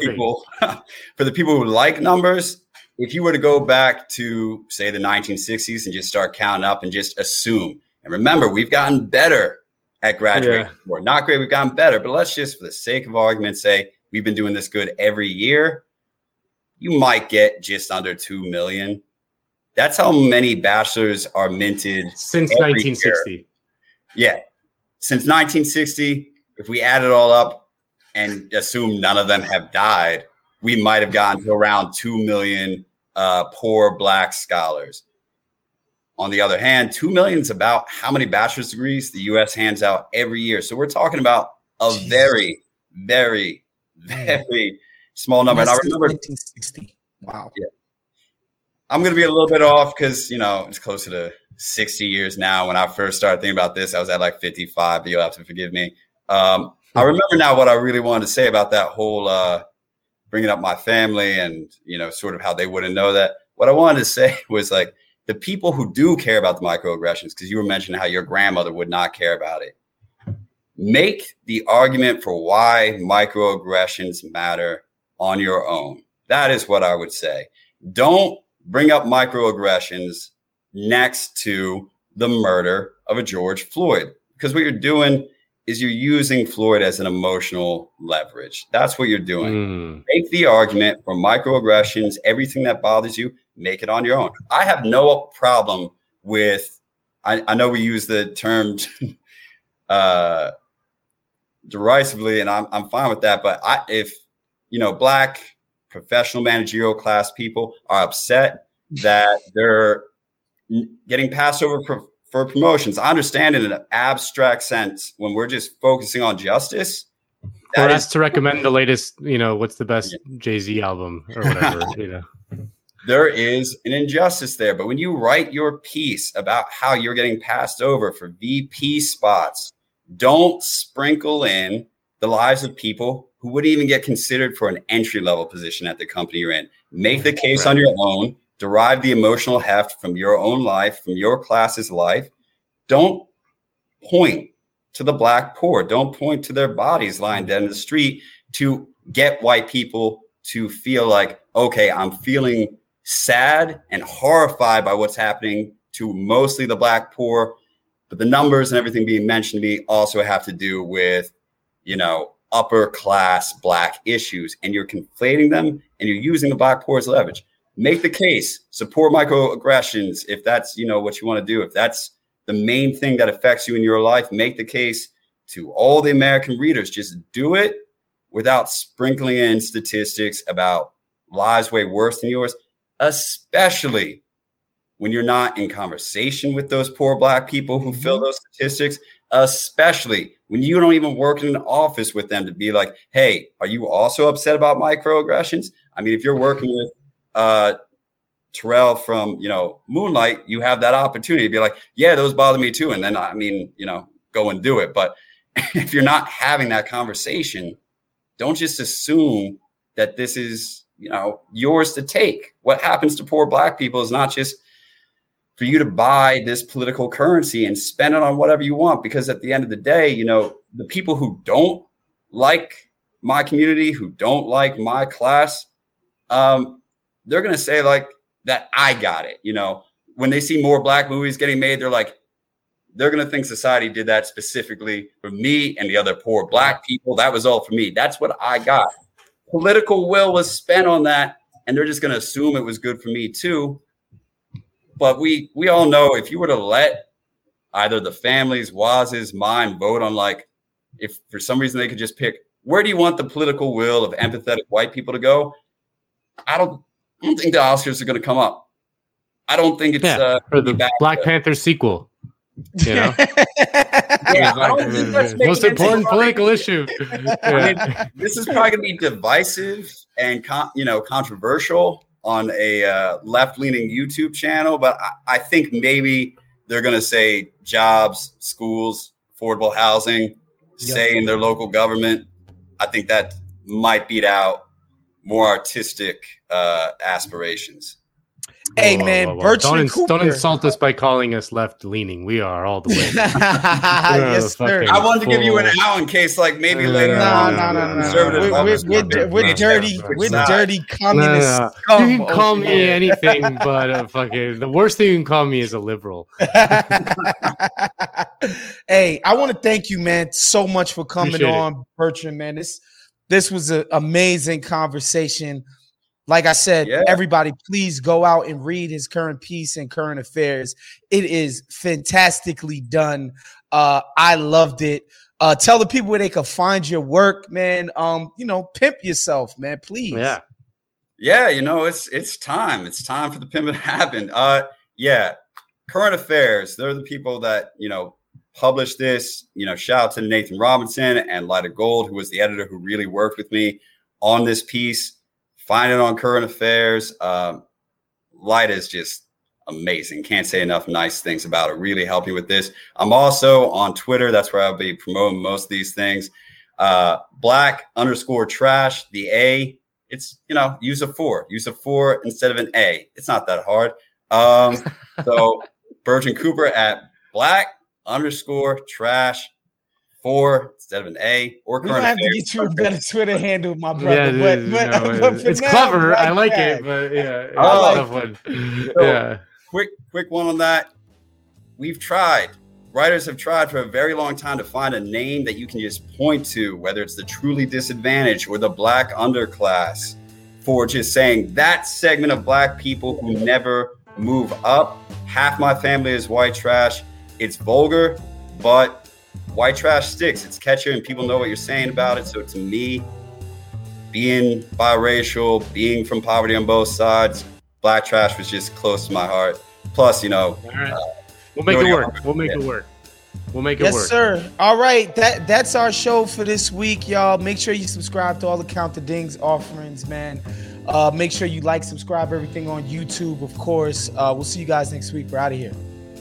for the people who like numbers, if you were to go back to, say, the 1960s and just start counting up and just assume, and remember, we've gotten better at graduating. We're not great, we've gotten better, but let's just, for the sake of argument, say we've been doing this good every year. You might get just under 2 million. That's how many bachelors are minted since 1960. Year. Yeah. Since 1960, if we add it all up and assume none of them have died, we might have gotten to around 2 million poor black scholars. On the other hand, 2 million is about how many bachelor's degrees the U.S. hands out every year. So we're talking about a very, very, very small number. And I remember 1960. Wow. Yeah. I'm going to be a little bit off because, it's closer to 60 years now. When I first started thinking about this, I was at like 55, but you'll have to forgive me. I remember now what I really wanted to say about that whole bringing up my family and, sort of how they wouldn't know that. What I wanted to say was like the people who do care about the microaggressions, because you were mentioning how your grandmother would not care about it. Make the argument for why microaggressions matter on your own. That is what I would say. Don't bring up microaggressions next to the murder of a George Floyd. Because what you're doing is you're using Floyd as an emotional leverage. That's what you're doing. Make the argument for microaggressions, everything that bothers you, make it on your own. I have no problem with, I know we use the term derisively, and I'm fine with that. But if, Black professional managerial class people are upset that they're getting passed over for promotions, I understand in an abstract sense when we're just focusing on justice. Or asked to recommend the latest, what's the best Jay-Z album or whatever, There is an injustice there. But when you write your piece about how you're getting passed over for VP spots, don't sprinkle in the lives of people who wouldn't even get considered for an entry-level position at the company you're in. Make the case on your own. Derive the emotional heft from your own life, from your class's life. Don't point to the Black poor. Don't point to their bodies lying dead in the street to get white people to feel like, okay, I'm feeling sad and horrified by what's happening to mostly the Black poor. But the numbers and everything being mentioned to me also have to do with, upper class Black issues. And you're conflating them and you're using the Black poor as leverage. Make the case, support microaggressions if that's, what you want to do. If that's the main thing that affects you in your life, make the case to all the American readers. Just do it without sprinkling in statistics about lives way worse than yours, especially when you're not in conversation with those poor Black people who fill those statistics, especially when you don't even work in an office with them to be like, hey, are you also upset about microaggressions? I mean, if you're working with Terrell from, Moonlight, you have that opportunity to be like, yeah, those bother me too. And then, go and do it. But if you're not having that conversation, don't just assume that this is, yours to take. What happens to poor Black people is not just for you to buy this political currency and spend it on whatever you want. Because at the end of the day, the people who don't like my community, who don't like my class, they're going to say like that I got it. When they see more Black movies getting made, they're going to think society did that specifically for me and the other poor Black people. That was all for me. That's what I got. Political will was spent on that. And they're just going to assume it was good for me too. But we all know if you were to let either the families, Waz's, mine vote on if for some reason they could just pick, where do you want the political will of empathetic white people to go? I don't think the Oscars are going to come up. I don't think it's or the Black Panther sequel. Yeah, I don't think that's most important political issue. I mean, this is probably going to be divisive and controversial on a left-leaning YouTube channel, but I think maybe they're going to say jobs, schools, affordable housing, say in their local government. I think that might beat out more artistic aspirations. Hey, man, Bertrand Cooper. Don't insult us by calling us left-leaning. We are all the way. Yes, sir. I wanted to give you an out in case, maybe later No. We're dirty. We're dirty communists. You can call me anything, but the worst thing you can call me is a liberal. Hey, I want to thank you, man, so much for coming on, Bertrand, man. This was an amazing conversation. Like I said, everybody, please go out and read his current piece in Current Affairs. It is fantastically done. I loved it. Tell the people where they can find your work, man. Pimp yourself, man, please. Yeah, it's time. It's time for the pimping to happen. Current Affairs, they're the people that, published this. Shout out to Nathan Robinson and Lyda Gold, who was the editor who really worked with me on this piece. Find it on Current Affairs. Lyda is just amazing. Can't say enough nice things about it. Really help you with this. I'm also on Twitter. That's where I'll be promoting most of these things. Black_trash. The A, it's, use a 4. Use a 4 instead of an A. It's not that hard. So Bertrand Cooper at Black_trash. 4 instead of an A, or We're current gonna have to affairs. get you a better Twitter handle, my brother. Yeah, but for it's now, clever. I like bag. it, but yeah, it's I a like tough one. So, Yeah. Quick one on that. We've tried. Writers have tried for a very long time to find a name that you can just point to, whether it's the truly disadvantaged or the black underclass, for just saying that segment of black people who never move up. Half my family is white trash. It's vulgar, but white trash sticks. It's catchy and people know what you're saying about it. So to me, being biracial, being from poverty on both sides, black trash was just close to my heart. Plus, All right. We'll make it work. We'll make it work. We'll make it work. Yes, sir. All right. That's our show for this week, y'all. Make sure you subscribe to all the Count the Dings offerings, man. Make sure you like, subscribe, everything on YouTube, of course. We'll see you guys next week. We're out of here.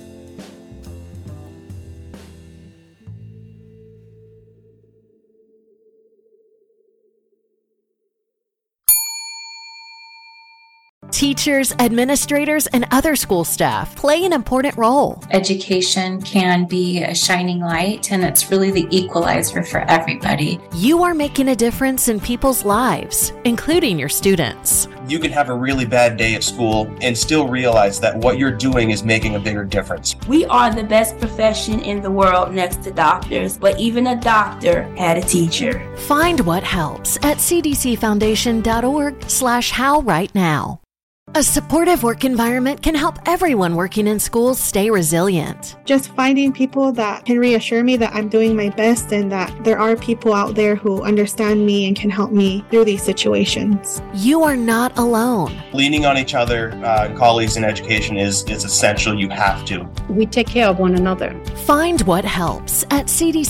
Teachers, administrators, and other school staff play an important role. Education can be a shining light, and it's really the equalizer for everybody. You are making a difference in people's lives, including your students. You can have a really bad day at school and still realize that what you're doing is making a bigger difference. We are the best profession in the world next to doctors, but even a doctor had a teacher. Find what helps at cdcfoundation.org/how right now. A supportive work environment can help everyone working in schools stay resilient. Just finding people that can reassure me that I'm doing my best and that there are people out there who understand me and can help me through these situations. You are not alone. Leaning on each other and colleagues in education is essential. You have to. We take care of one another. Find what helps at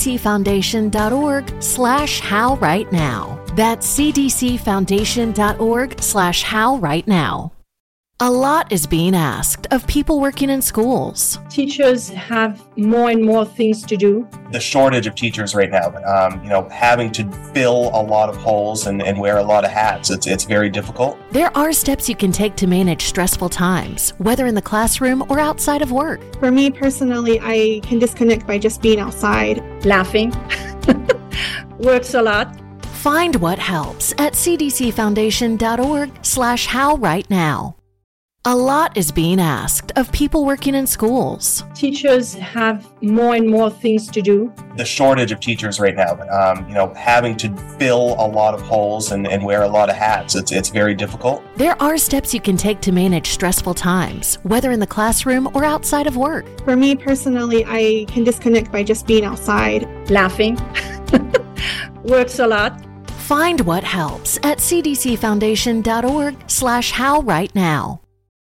cdcfoundation.org/how right now. That's cdcfoundation.org/how right now. A lot is being asked of people working in schools. Teachers have more and more things to do. The shortage of teachers right now, having to fill a lot of holes and wear a lot of hats, it's very difficult. There are steps you can take to manage stressful times, whether in the classroom or outside of work. For me personally, I can disconnect by just being outside, laughing. Works a lot. Find what helps at cdcfoundation.org/how right now. A lot is being asked of people working in schools. Teachers have more and more things to do. The shortage of teachers right now, having to fill a lot of holes and wear a lot of hats, it's very difficult. There are steps you can take to manage stressful times, whether in the classroom or outside of work. For me personally, I can disconnect by just being outside, laughing. Works a lot. Find what helps at cdcfoundation.org/how right now.